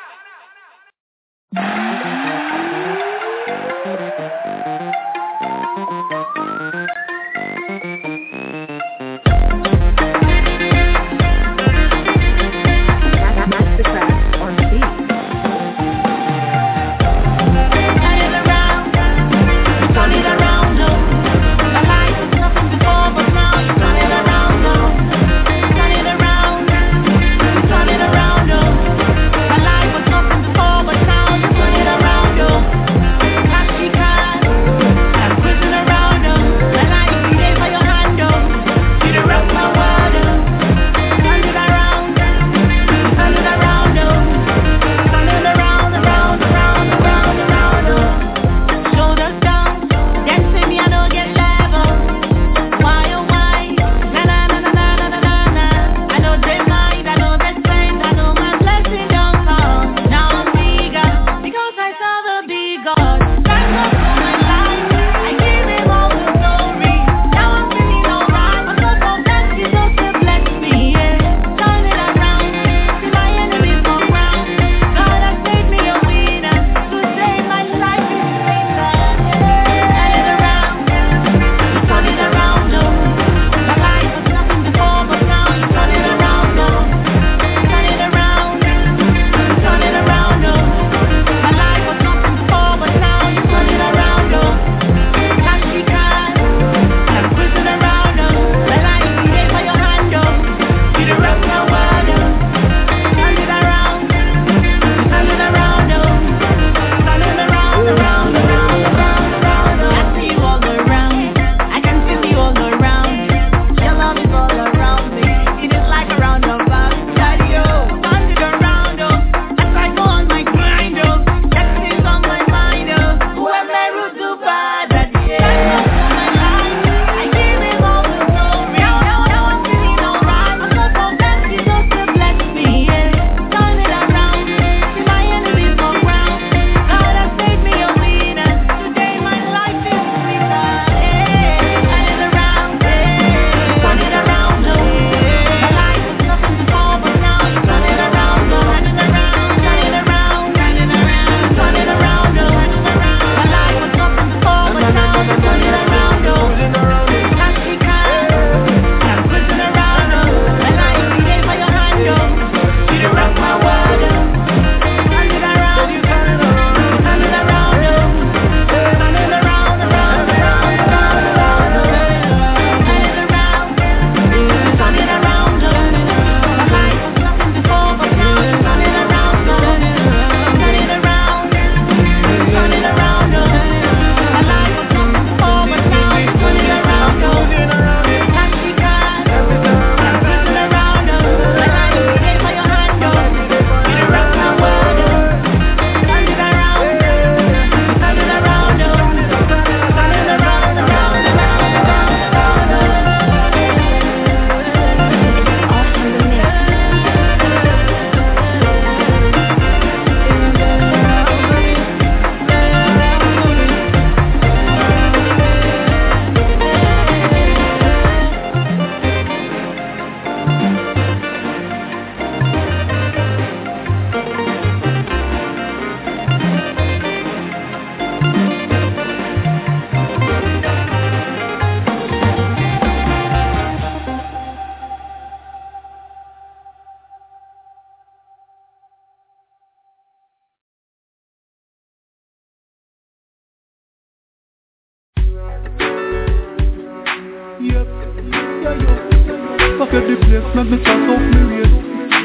Fuck the place, let me start off me race.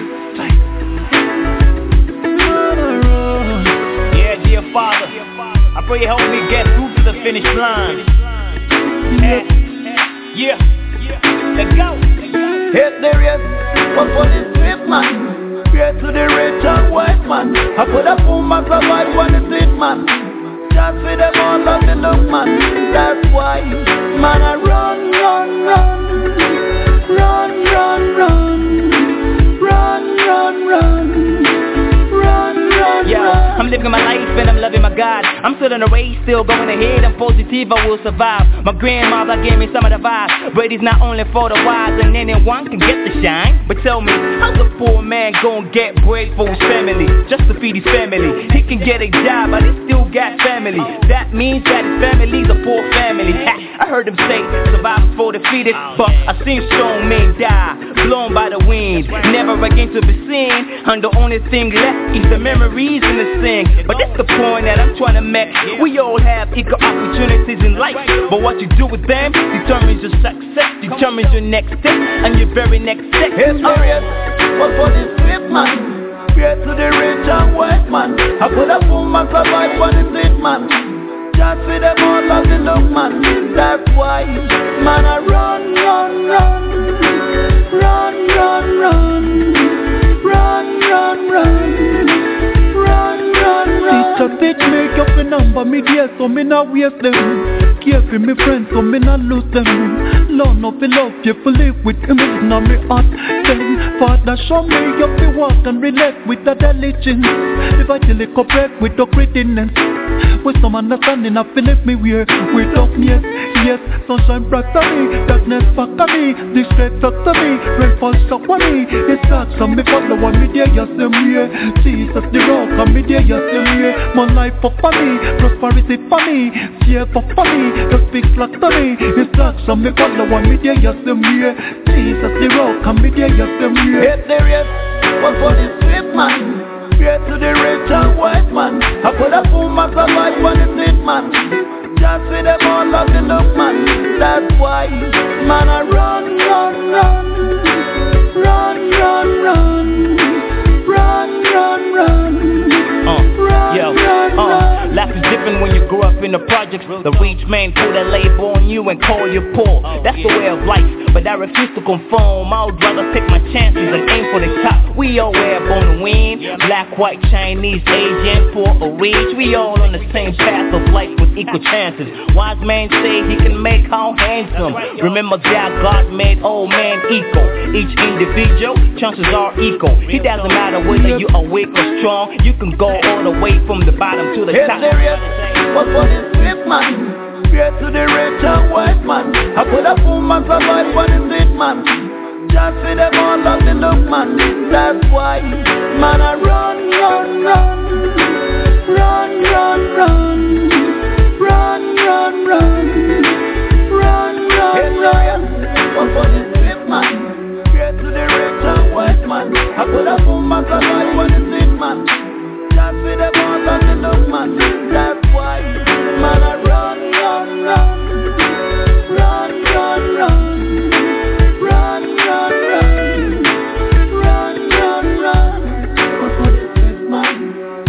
Yeah, dear Father, I pray you help me get through to the finish line. Yeah, yeah, let's go. Hit the race, but for this trip, man. Pray to the rich and white man. I put a fool man survive on the street, man. Just for them all of the look, man. That's why, man, I run, run, run. Run, run, run. Run, run, run. Run, run, yeah. run. I'm living my life and I'm loving my God. I'm still in the race, still going ahead. I'm positive, I will survive. My grandmother gave me some of the vibes. Brady's not only for the wise and anyone can get the shine. But tell me, how's a poor man gonna get bread for his family? Just to feed his family. He can get a job, but he still got family. That means that his family's a poor family. Ha, I heard him say, survivors for defeated. But I seen strong men die, blown by the wind, never again to be seen. And the only thing left is the memories and the sing. But that's the point that I'm trying to make. We all have equal opportunities in life, but what you do with them determines your success, determines your next step and your very next step. Experience, but for this flip man, fear to the rich and white man. I put a woman survive for the sick man. Just with them all of the look man. That's why man I run, run, run, run, run, run, run, run, run, run, run, run. Teacher teach make up a number, me dear, so me not waste them. Care for me friends, so me not lose them. Learn of the love, you to live with him, it's not me heart. Then Father show me you to walk and relate with the diligence. If I tell it correct with the greatness, with some understanding I feel it me wear. With darkness, yes, sunshine bright to me, darkness fuck to me, disgrace fuck to me, rain fall shock on me. It's dark, some me follow one me there, you see me. Jesus the rock, and me there, you see me. My life up for me, prosperity for me, fear for me. Just speak like to me. It's dark, some me follow one me there, you see me. Jesus the rock, and me there, you see me. It's serious, but for this flip man, fear to the rich and white man. I put a woman survive for the sick man. Just with them all of the look man. That's why man I run, run, run, run, run, run, run, run, run. Uh, yo, uh, life is different when you grow up in the projects. The rich man put a label on you and call you poor. That's the way of life, but I refuse to conform. I would rather take my chances and aim for the top. We all wear born to win. Black, white, Chinese, Asian, poor or rich. We all on the same path of life with equal chances. Wise man say he can make all handsome. Remember that God made all men equal. Each individual, chances are equal. It doesn't matter whether you are weak or strong. You can go all the way from the bottom to the it's top. Serious, but for this flip man, fear to the rich and white man. I put a woman survive for the sick man. Just with them all of the look man. That's why man I run, run, run, run, run, run, run, run, run, run, run, run. But for this flip man, fear to the rich and white man. I put a woman survive for the sick man. Just with them all of the look man. That's why man I run, run, run, run, run, run, run, run, run, run, run, run. But for this flip man,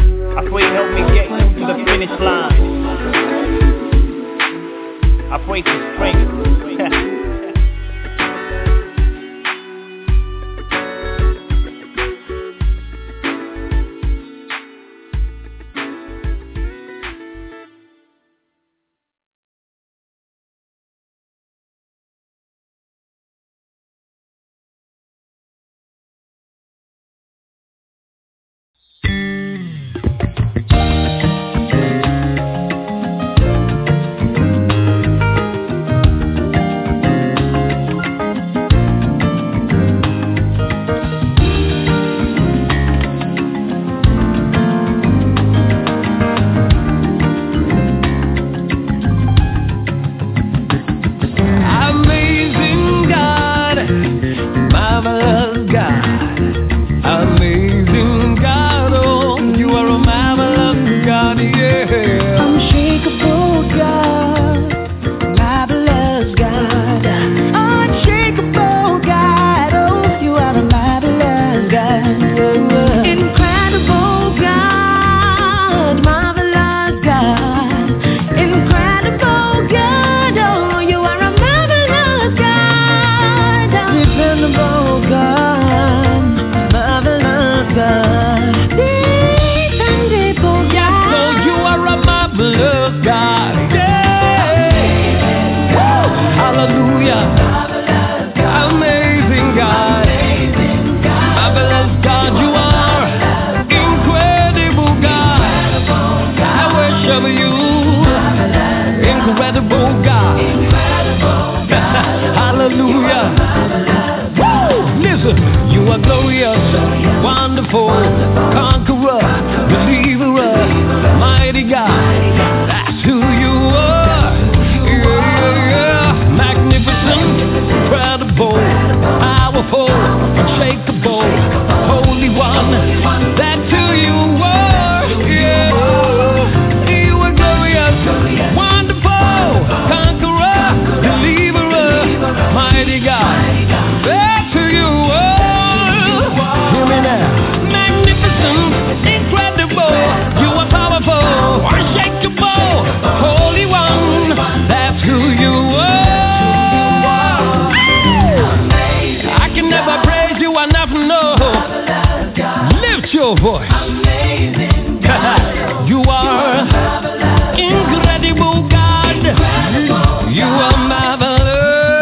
your voice. Amazing God. You are incredible God. You are marvelous.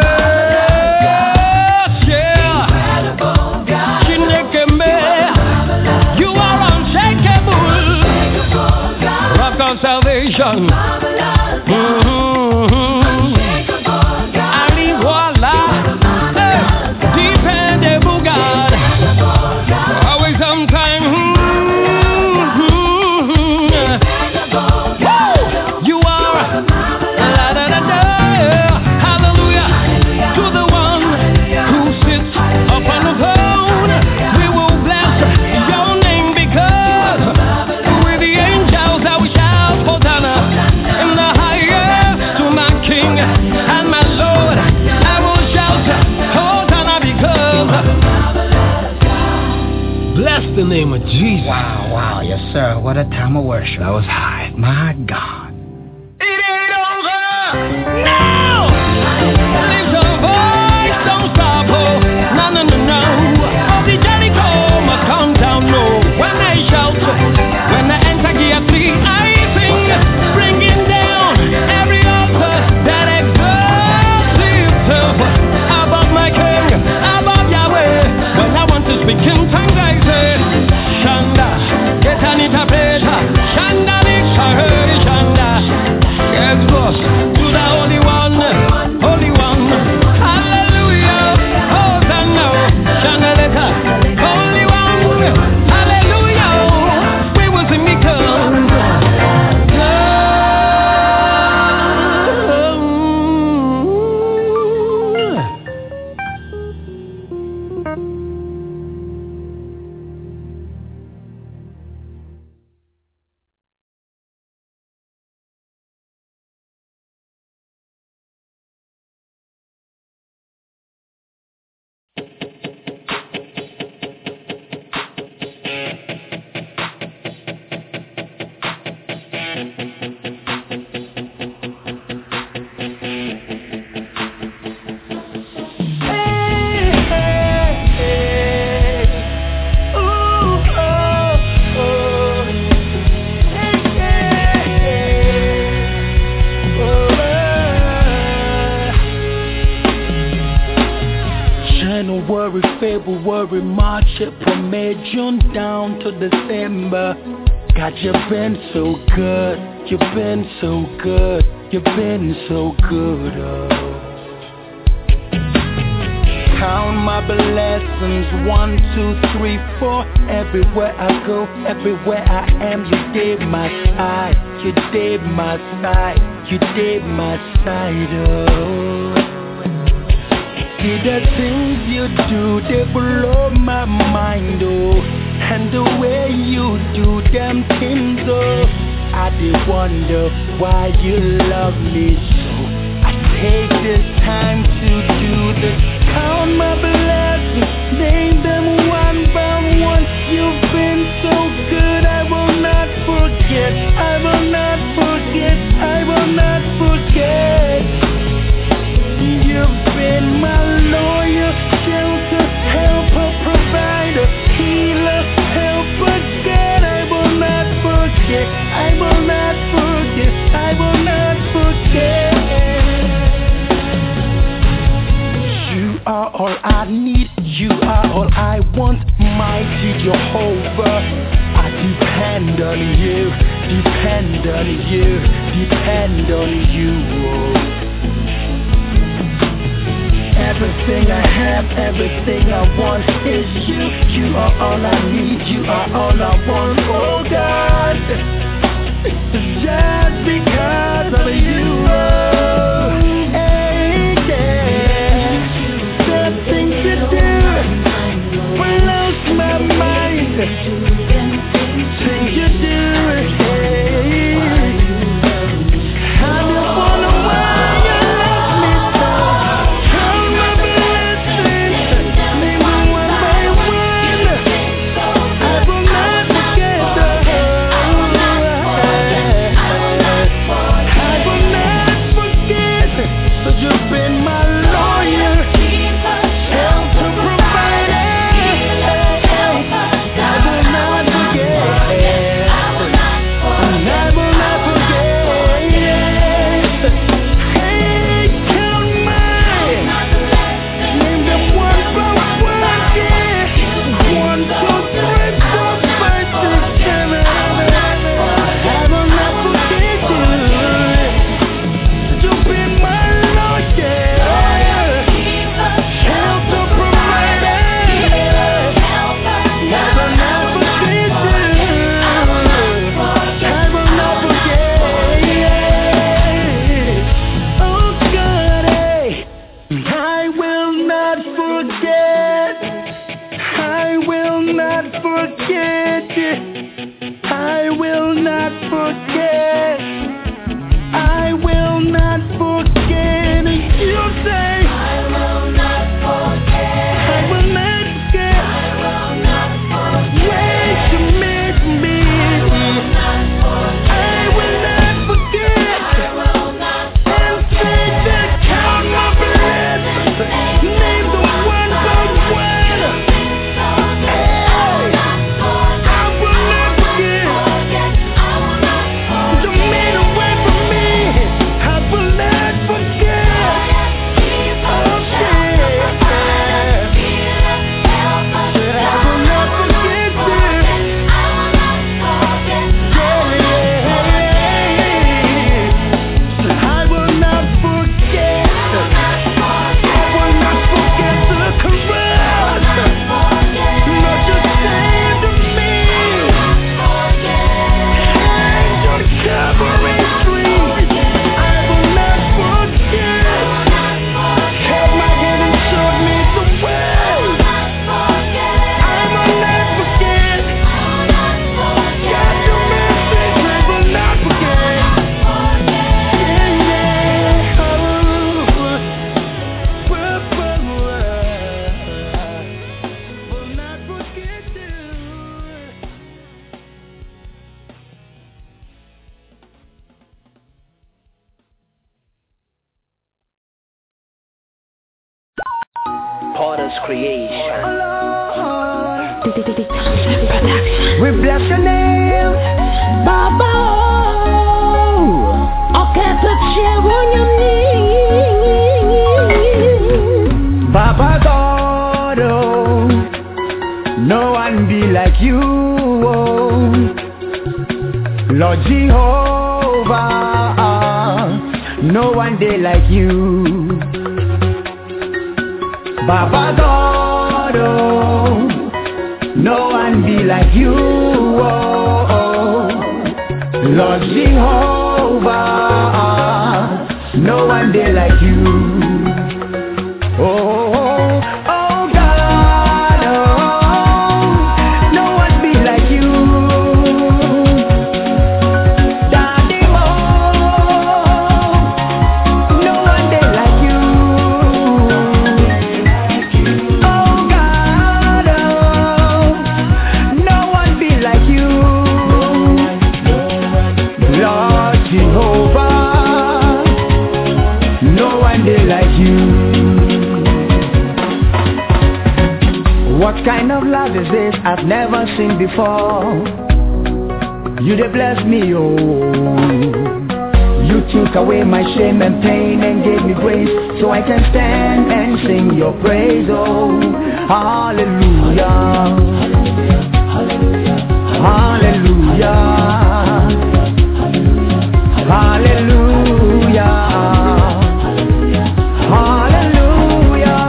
Yeah. Chinekeme. You are unshakable. Rock of salvation. The name of Jesus. Wow, wow, yes sir. What a time of worship. That was high. My God. It ain't over. No! Lift your voice, don't stop, oh. No, no, no, no. Oh, the Jericho must come down, no. When I shout, when I enter gear three, I sing, bringing down every altar that exalts itself above my King, above Yahweh. When I want to speak in tongues, I say, Shanda, get an interpreter. Shanda, Shanda, yes, boss, to the Holy One, Holy One. Hallelujah, Hosanna, Shanda, letter, Holy One. Hallelujah, we will sing because February, March, April, May, June down to December. God, you've been so good. You've been so good. You've been so good. Oh. Count my blessings, one, two, three, four. Everywhere I go, everywhere I am, you gave my side. You gave my side. You gave my side. Oh. See the things you do, they blow my mind, oh. And the way you do them things, oh. I did wonder why you love me so. I take this time to do this. Count my blessings, name them one by one. You've been so good, I will not forget. I will not forget, I will not forget. You've been my lawyer, shelter, helper, provider, healer, helper, God. I will not forget, I will not forget, I will not forget. You are all I need, you are all I want, mighty Jehovah. I depend on you, depend on you, depend on you. Oh. Everything I have, everything I want is you. You are all I need, you are all I want, oh God. Just because of you, oh, hey, yeah. The things you do blows my mind. Things you do, hey. I just wanna why you love me so. Count my blessings, name them one by one. I will not forget the whole. I will not I will not forget. I will not forget. You say I will not forget. I will not forget. I will not forget. Ways you made me. I will not forget. I will not forget. I will not forget. And say that count my blessings. Name the one by one. Hey, I will not forget. You made a way for me. I will not forget. Okay. Said I will not forget this. I will not forget. I will not forget the caress. Not just saved me. And your covering street. I will not forget. Held my hand and showed me the way. I will not forget. Got your message. I will not forget. Yeah, yeah. I will not forget you. Potter's creation. We bless your name, Baba. Okay, put your on your knee. Baba God, oh, no one be like you, oh. Lord Jehovah, no one day like you. Baba God, oh, no one be like you, oh, oh. Lord Jehovah, no one day like you, oh, oh, oh God, oh, no one be like you, Daddy, oh, no one day like you. What kind of love is this I've never seen before? You did bless me, oh. You took away my shame and pain and gave me grace so I can stand and sing your praise, oh. Hallelujah. Hallelujah. Hallelujah. Hallelujah.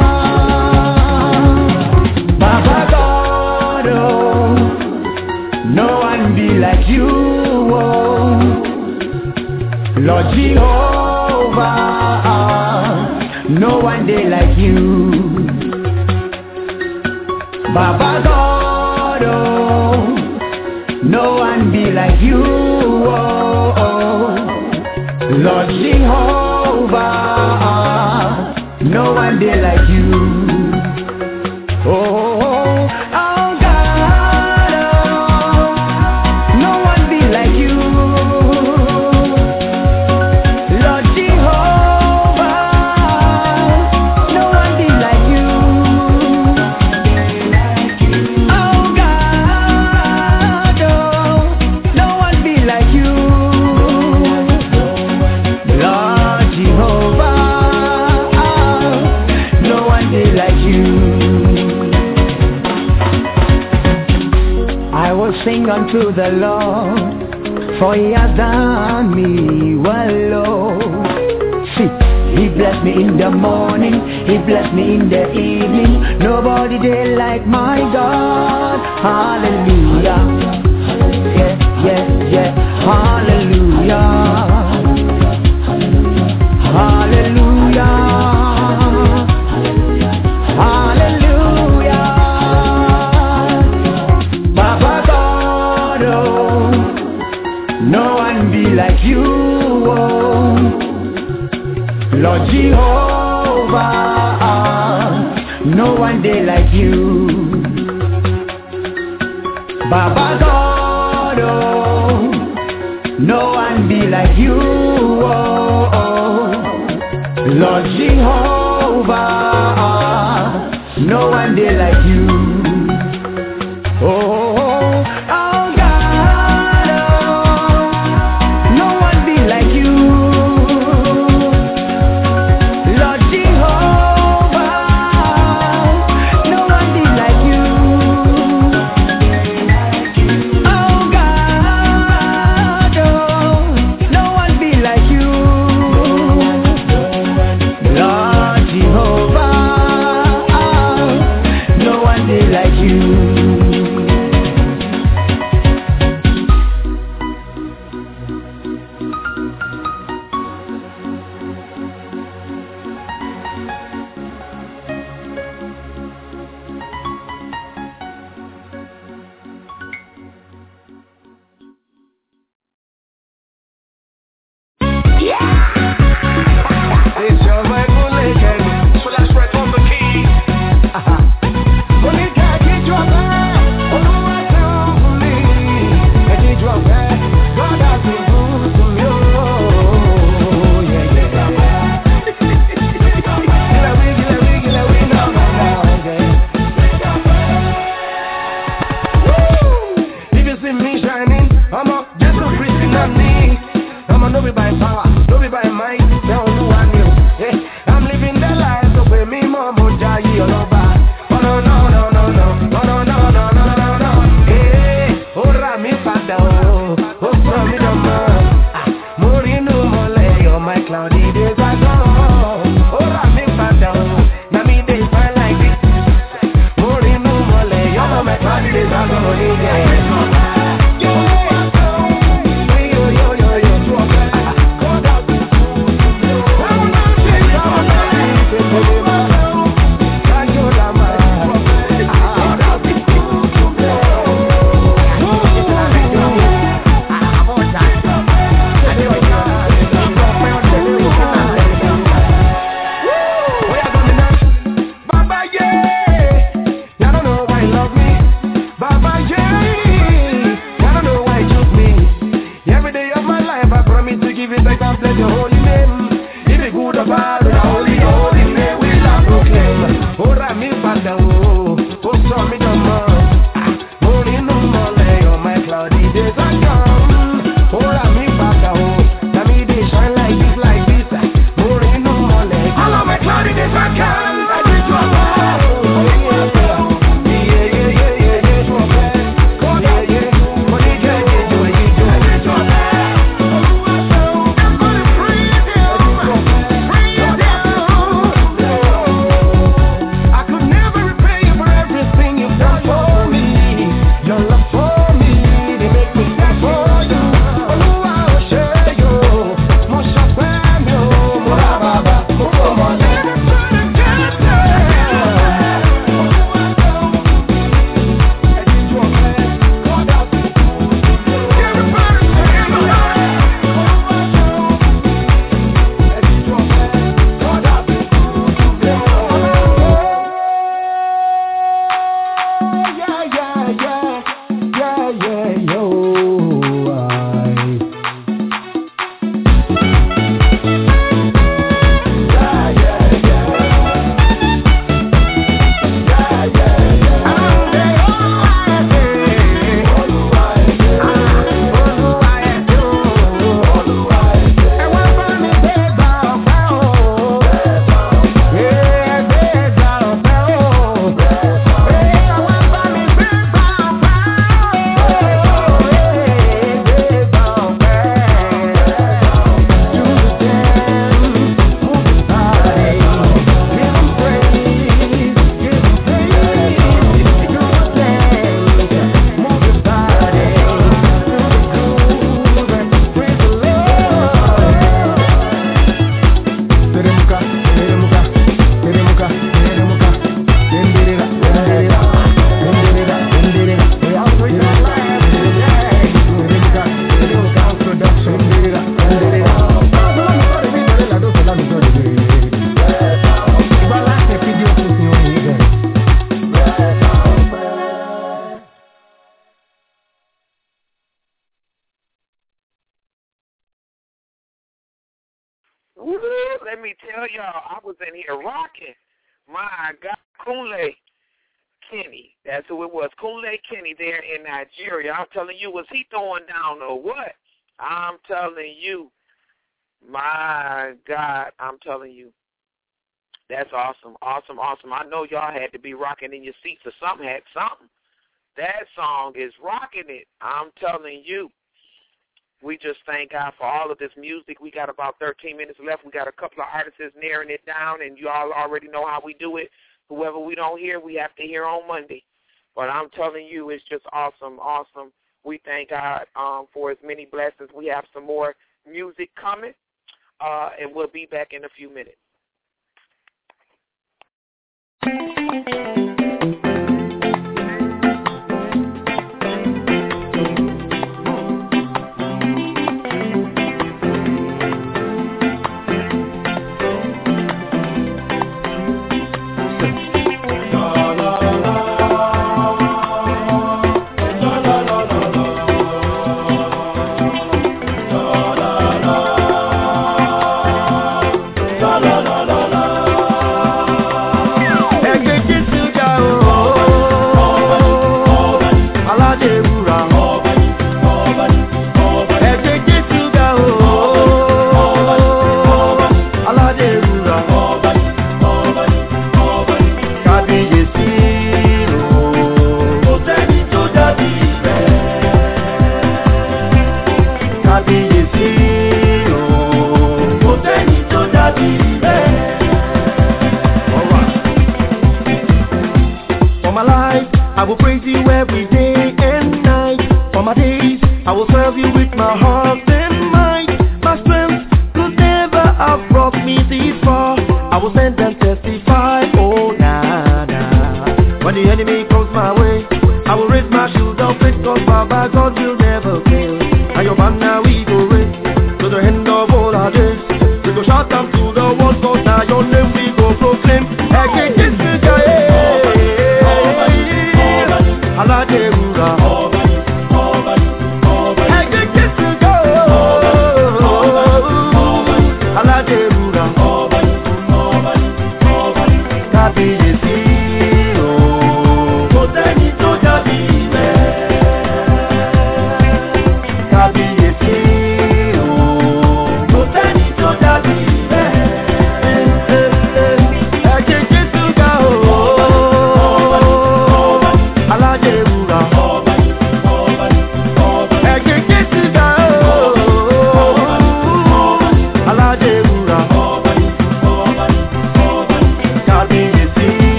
Baba God, oh, no one be like you, oh. Lord Jehovah, no one day like you. Baba God, oh, no one be like you, oh, oh. Lord Jehovah, no one day like you, oh, oh, oh God, oh, no one be like you, Lord Jehovah, no one be like you, oh God, oh, no one be like you, Lord Jehovah, no one be like you. I will sing unto the Lord, for he has done me well, Lord. See, he blessed me in the morning, he blessed me in the evening. Nobody did like my God. Hallelujah. Yeah, yeah, yeah. Hallelujah. Hallelujah. Hallelujah. Baba God, oh, oh, no one be like you, oh, Lord Jehovah, no one day like you, Baba God, oh, no one be like you, oh, oh, Lord Jehovah, no one day like you, oh. For me, your love for me, they make me stand for Woo, let me tell y'all, I was in here rocking. My God, Kunle Kenny. That's who it was. Kunle Kenny there in Nigeria. I'm telling you, was he throwing down or what? I'm telling you. My God, I'm telling you. That's awesome, awesome, awesome. I know y'all had to be rocking in your seats or something had something. That song is rocking it. I'm telling you. We just thank God for all of this music. We got about thirteen minutes left. We got a couple of artists narrowing it down, and you all already know how we do it. Whoever we don't hear, we have to hear on Monday. But I'm telling you, it's just awesome, awesome. We thank God um, for as many blessings. We have some more music coming, uh, and we'll be back in a few minutes.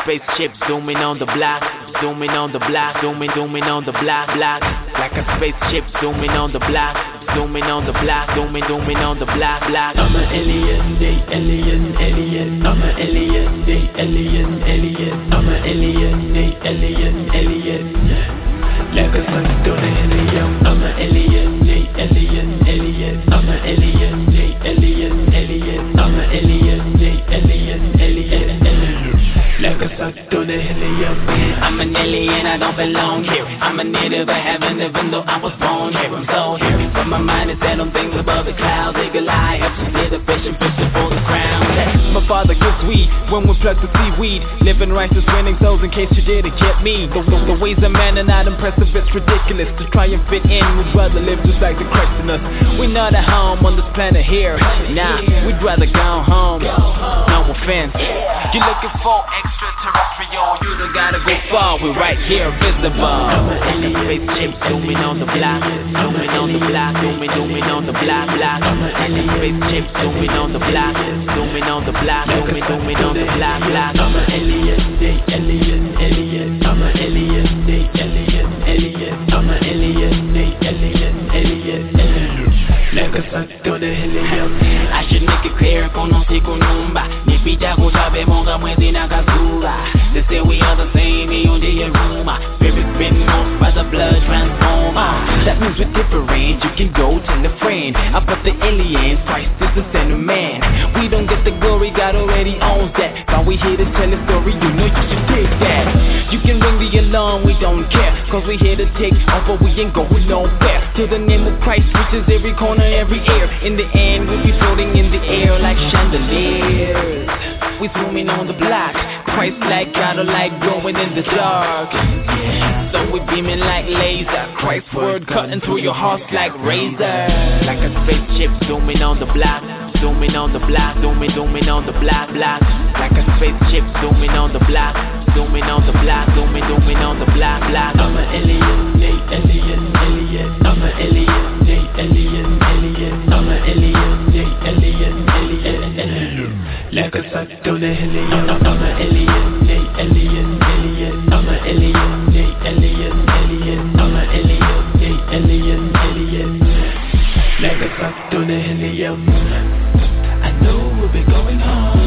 spaceship zooming on the block, zooming on the block, zooming, zooming on the block, block. Like a spaceship zooming on the block, zooming on the block, zooming, zooming on the block, block. I'm an alien, they alien, alien. I'm an alien, they alien, alien. I'm an alien, they alien, alien. Like a sun to the helium. I'm an alien, they alien, alien. I'm an alien, they alien, alien. I'm an alien, they alien, alien, alien. Like a sun to the helium. I'm an alien, I don't belong here. I'm a native of heaven, even though I was born here. I'm so here, but my mind is set on things above the clouds. They could lie, up to see the fish and fish for the crown. My father gives weed when we pluck the seaweed. Living righteous, winning souls in case you didn't get me. The, the, the ways of man are not impressive, it's ridiculous. To try and fit in, we'd rather live just like the Christ in us. We're not at home on this planet here. Nah, we'd rather go home. No offense. You're looking for extraterrestrial, you don't gotta go far. We're right here, visible. I'm a spaceship zooming on the block, zooming on the block, zooming, zooming on the block, block. I'm a spaceship zooming on the block, zooming on the block, zooming, zooming on the block, block. I'm an alien, they alien, alien. I'm an alien, they alien, alien. I'm an alien, they alien, alien, alien. Like a sun to the helium. I should make it clear, conocí con numba. Ni pita go sabe monga mwezi na kazura. They say we are the same, me on the rumor. Spirits been moved by the blood transformer. That means we're different, you can go tell a friend about the aliens, Christ is the son of man. We don't get the glory, God already owns that. But we here to tell a story, you know you should take that. You can ring the alarm, we don't care, cause we here to take over, we ain't going nowhere. To the name of Christ, which is every corner, every air. In the end, we'll be floating in the air like chandeliers. We zooming on the block, Christ like God or like glowing in the dark. So we beaming like laser, Christ's word cutting through your heart like razor. Like a spaceship zooming on the block, zooming on the block, zooming, zooming on the block, block. Like a spaceship zooming on the block, zooming on the block, zooming, zooming on the block, block. I'm an alien, they alien, alien. I'm an alien, they alien, alien. I'm an alien, they alien, alien, alien. Like a sun to the helium. I'm an alien, they alien, alien. I'm an alien, they alien, alien. I'm an alien, they alien, alien. Like a sun to the helium. I know we'll be going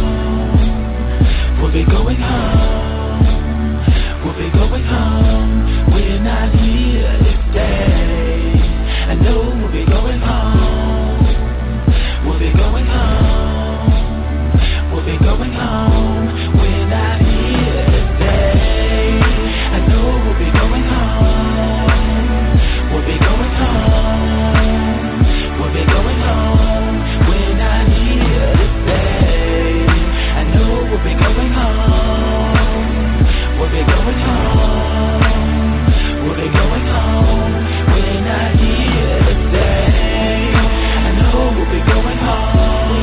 home. We'll be going home. We'll be going home. We're not here to stay. I know we'll be going home. We'll be going home. We'll be going home. We're not here to stay. I know we'll be going home. We'll be going home. We'll be going home. We're not here to stay. I know we'll be going home. We'll be going home. We'll be going home. We're not here to stay. I know we'll be going home.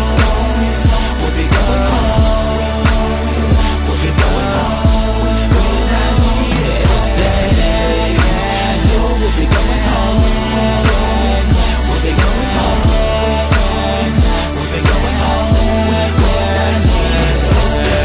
We'll be going home. We'll be going home. We're not here to stay. I know we'll be going home. We'll be going home. We'll be going home. We're not here to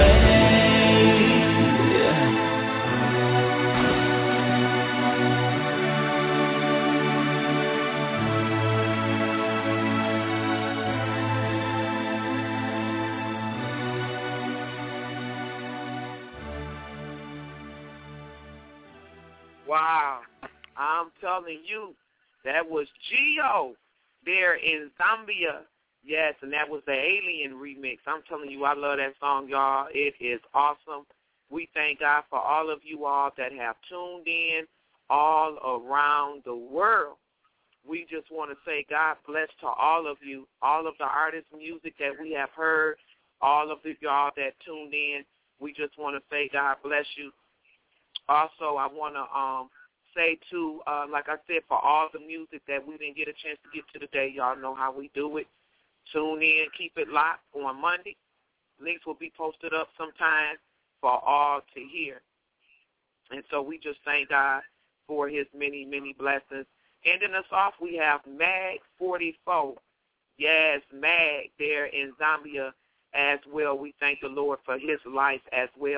Wow. I'm telling you, that was Geo there in Zambia. Yes, and that was the Alien remix. I'm telling you, I love that song, y'all. It is awesome. We thank God for all of you all that have tuned in all around the world. We just want to say God bless to all of you, all of the artists' music that we have heard, all of the y'all that tuned in. We just want to say God bless you. Also, I want to um, say, too, uh, like I said, for all the music that we didn't get a chance to get to today, y'all know how we do it. Tune in, keep it locked on Monday. Links will be posted up sometime for all to hear. And so we just thank God for his many, many blessings. Ending us off, we have Mag forty-four. Yes, Mag there in Zambia as well. We thank the Lord for his life as well.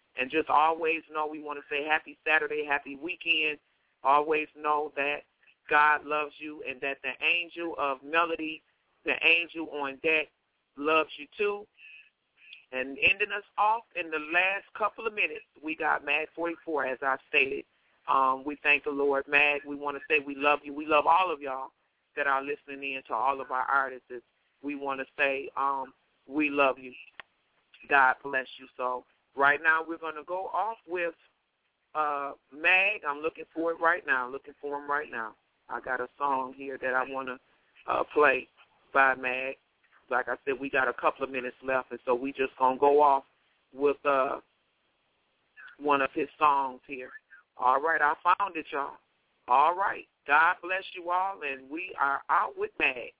And just always know we want to say happy Saturday, happy weekend. Always know that God loves you and that the angel of melody, the angel on deck, loves you too. And ending us off in the last couple of minutes, we got Mag forty-four, as I stated. Um, we thank the Lord, Mag. We want to say we love you. We love all of y'all that are listening in, to all of our artists. We want to say um, we love you. God bless you. So right now we're going to go off with uh, Mag. I'm looking for it right now, looking for him right now. I got a song here that I want to uh, play by Mag. Like I said, we got a couple of minutes left, and so we just going to go off with uh, one of his songs here. All right, I found it, y'all. All right, God bless you all, and we are out with Mag.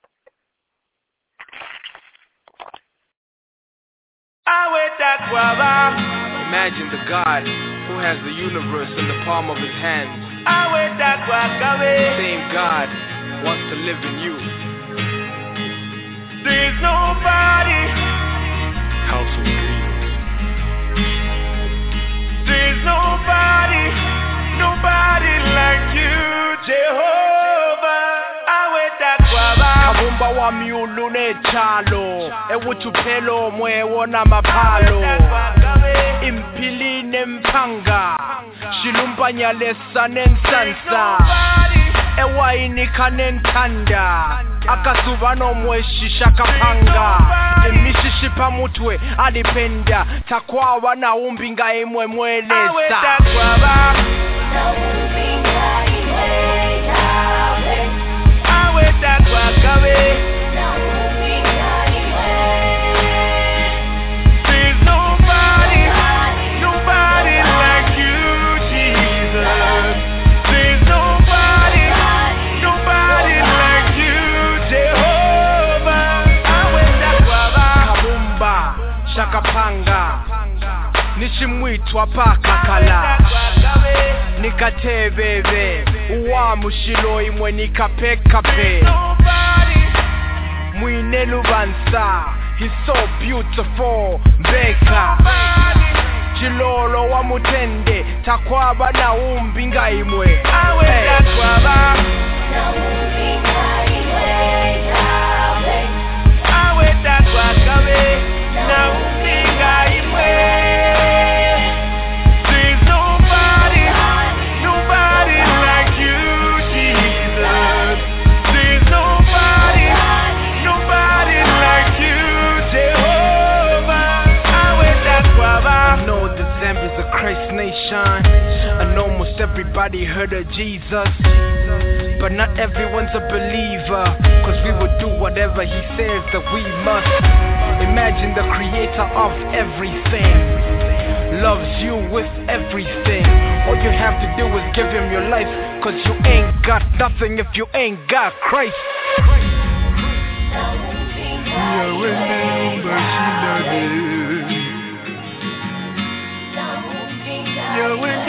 Imagine the God who has the universe in the palm of his hands. Same God wants to live in you. There's nobody. House of Dreams. There's nobody, nobody like you, Jehovah. Kabumba wa miulu ne chalo ewuthupelo mwewona maphalo impili nempanga shilumpanya lesa nensansa ewayini kanenthanda akasuba nomweshisha kapanga emishishipa mutwe alipenda takwawa na umbinga imwe mwelesa There's nobody, nobody like you, Jesus. There's nobody, nobody like you, Jehovah. Kabumba shakapanga nishimwitwa pakakala nikatebebe uwamushilo imwe nikapekape mwine lubansa, he's so beautiful mbeka chilolo wa mutende takwaba na umbinga imwe hey. And almost everybody heard of Jesus, but not everyone's a believer, cause we will do whatever he says that we must. Imagine the creator of everything loves you with everything. All you have to do is give him your life, cause you ain't got nothing if you ain't got Christ. You're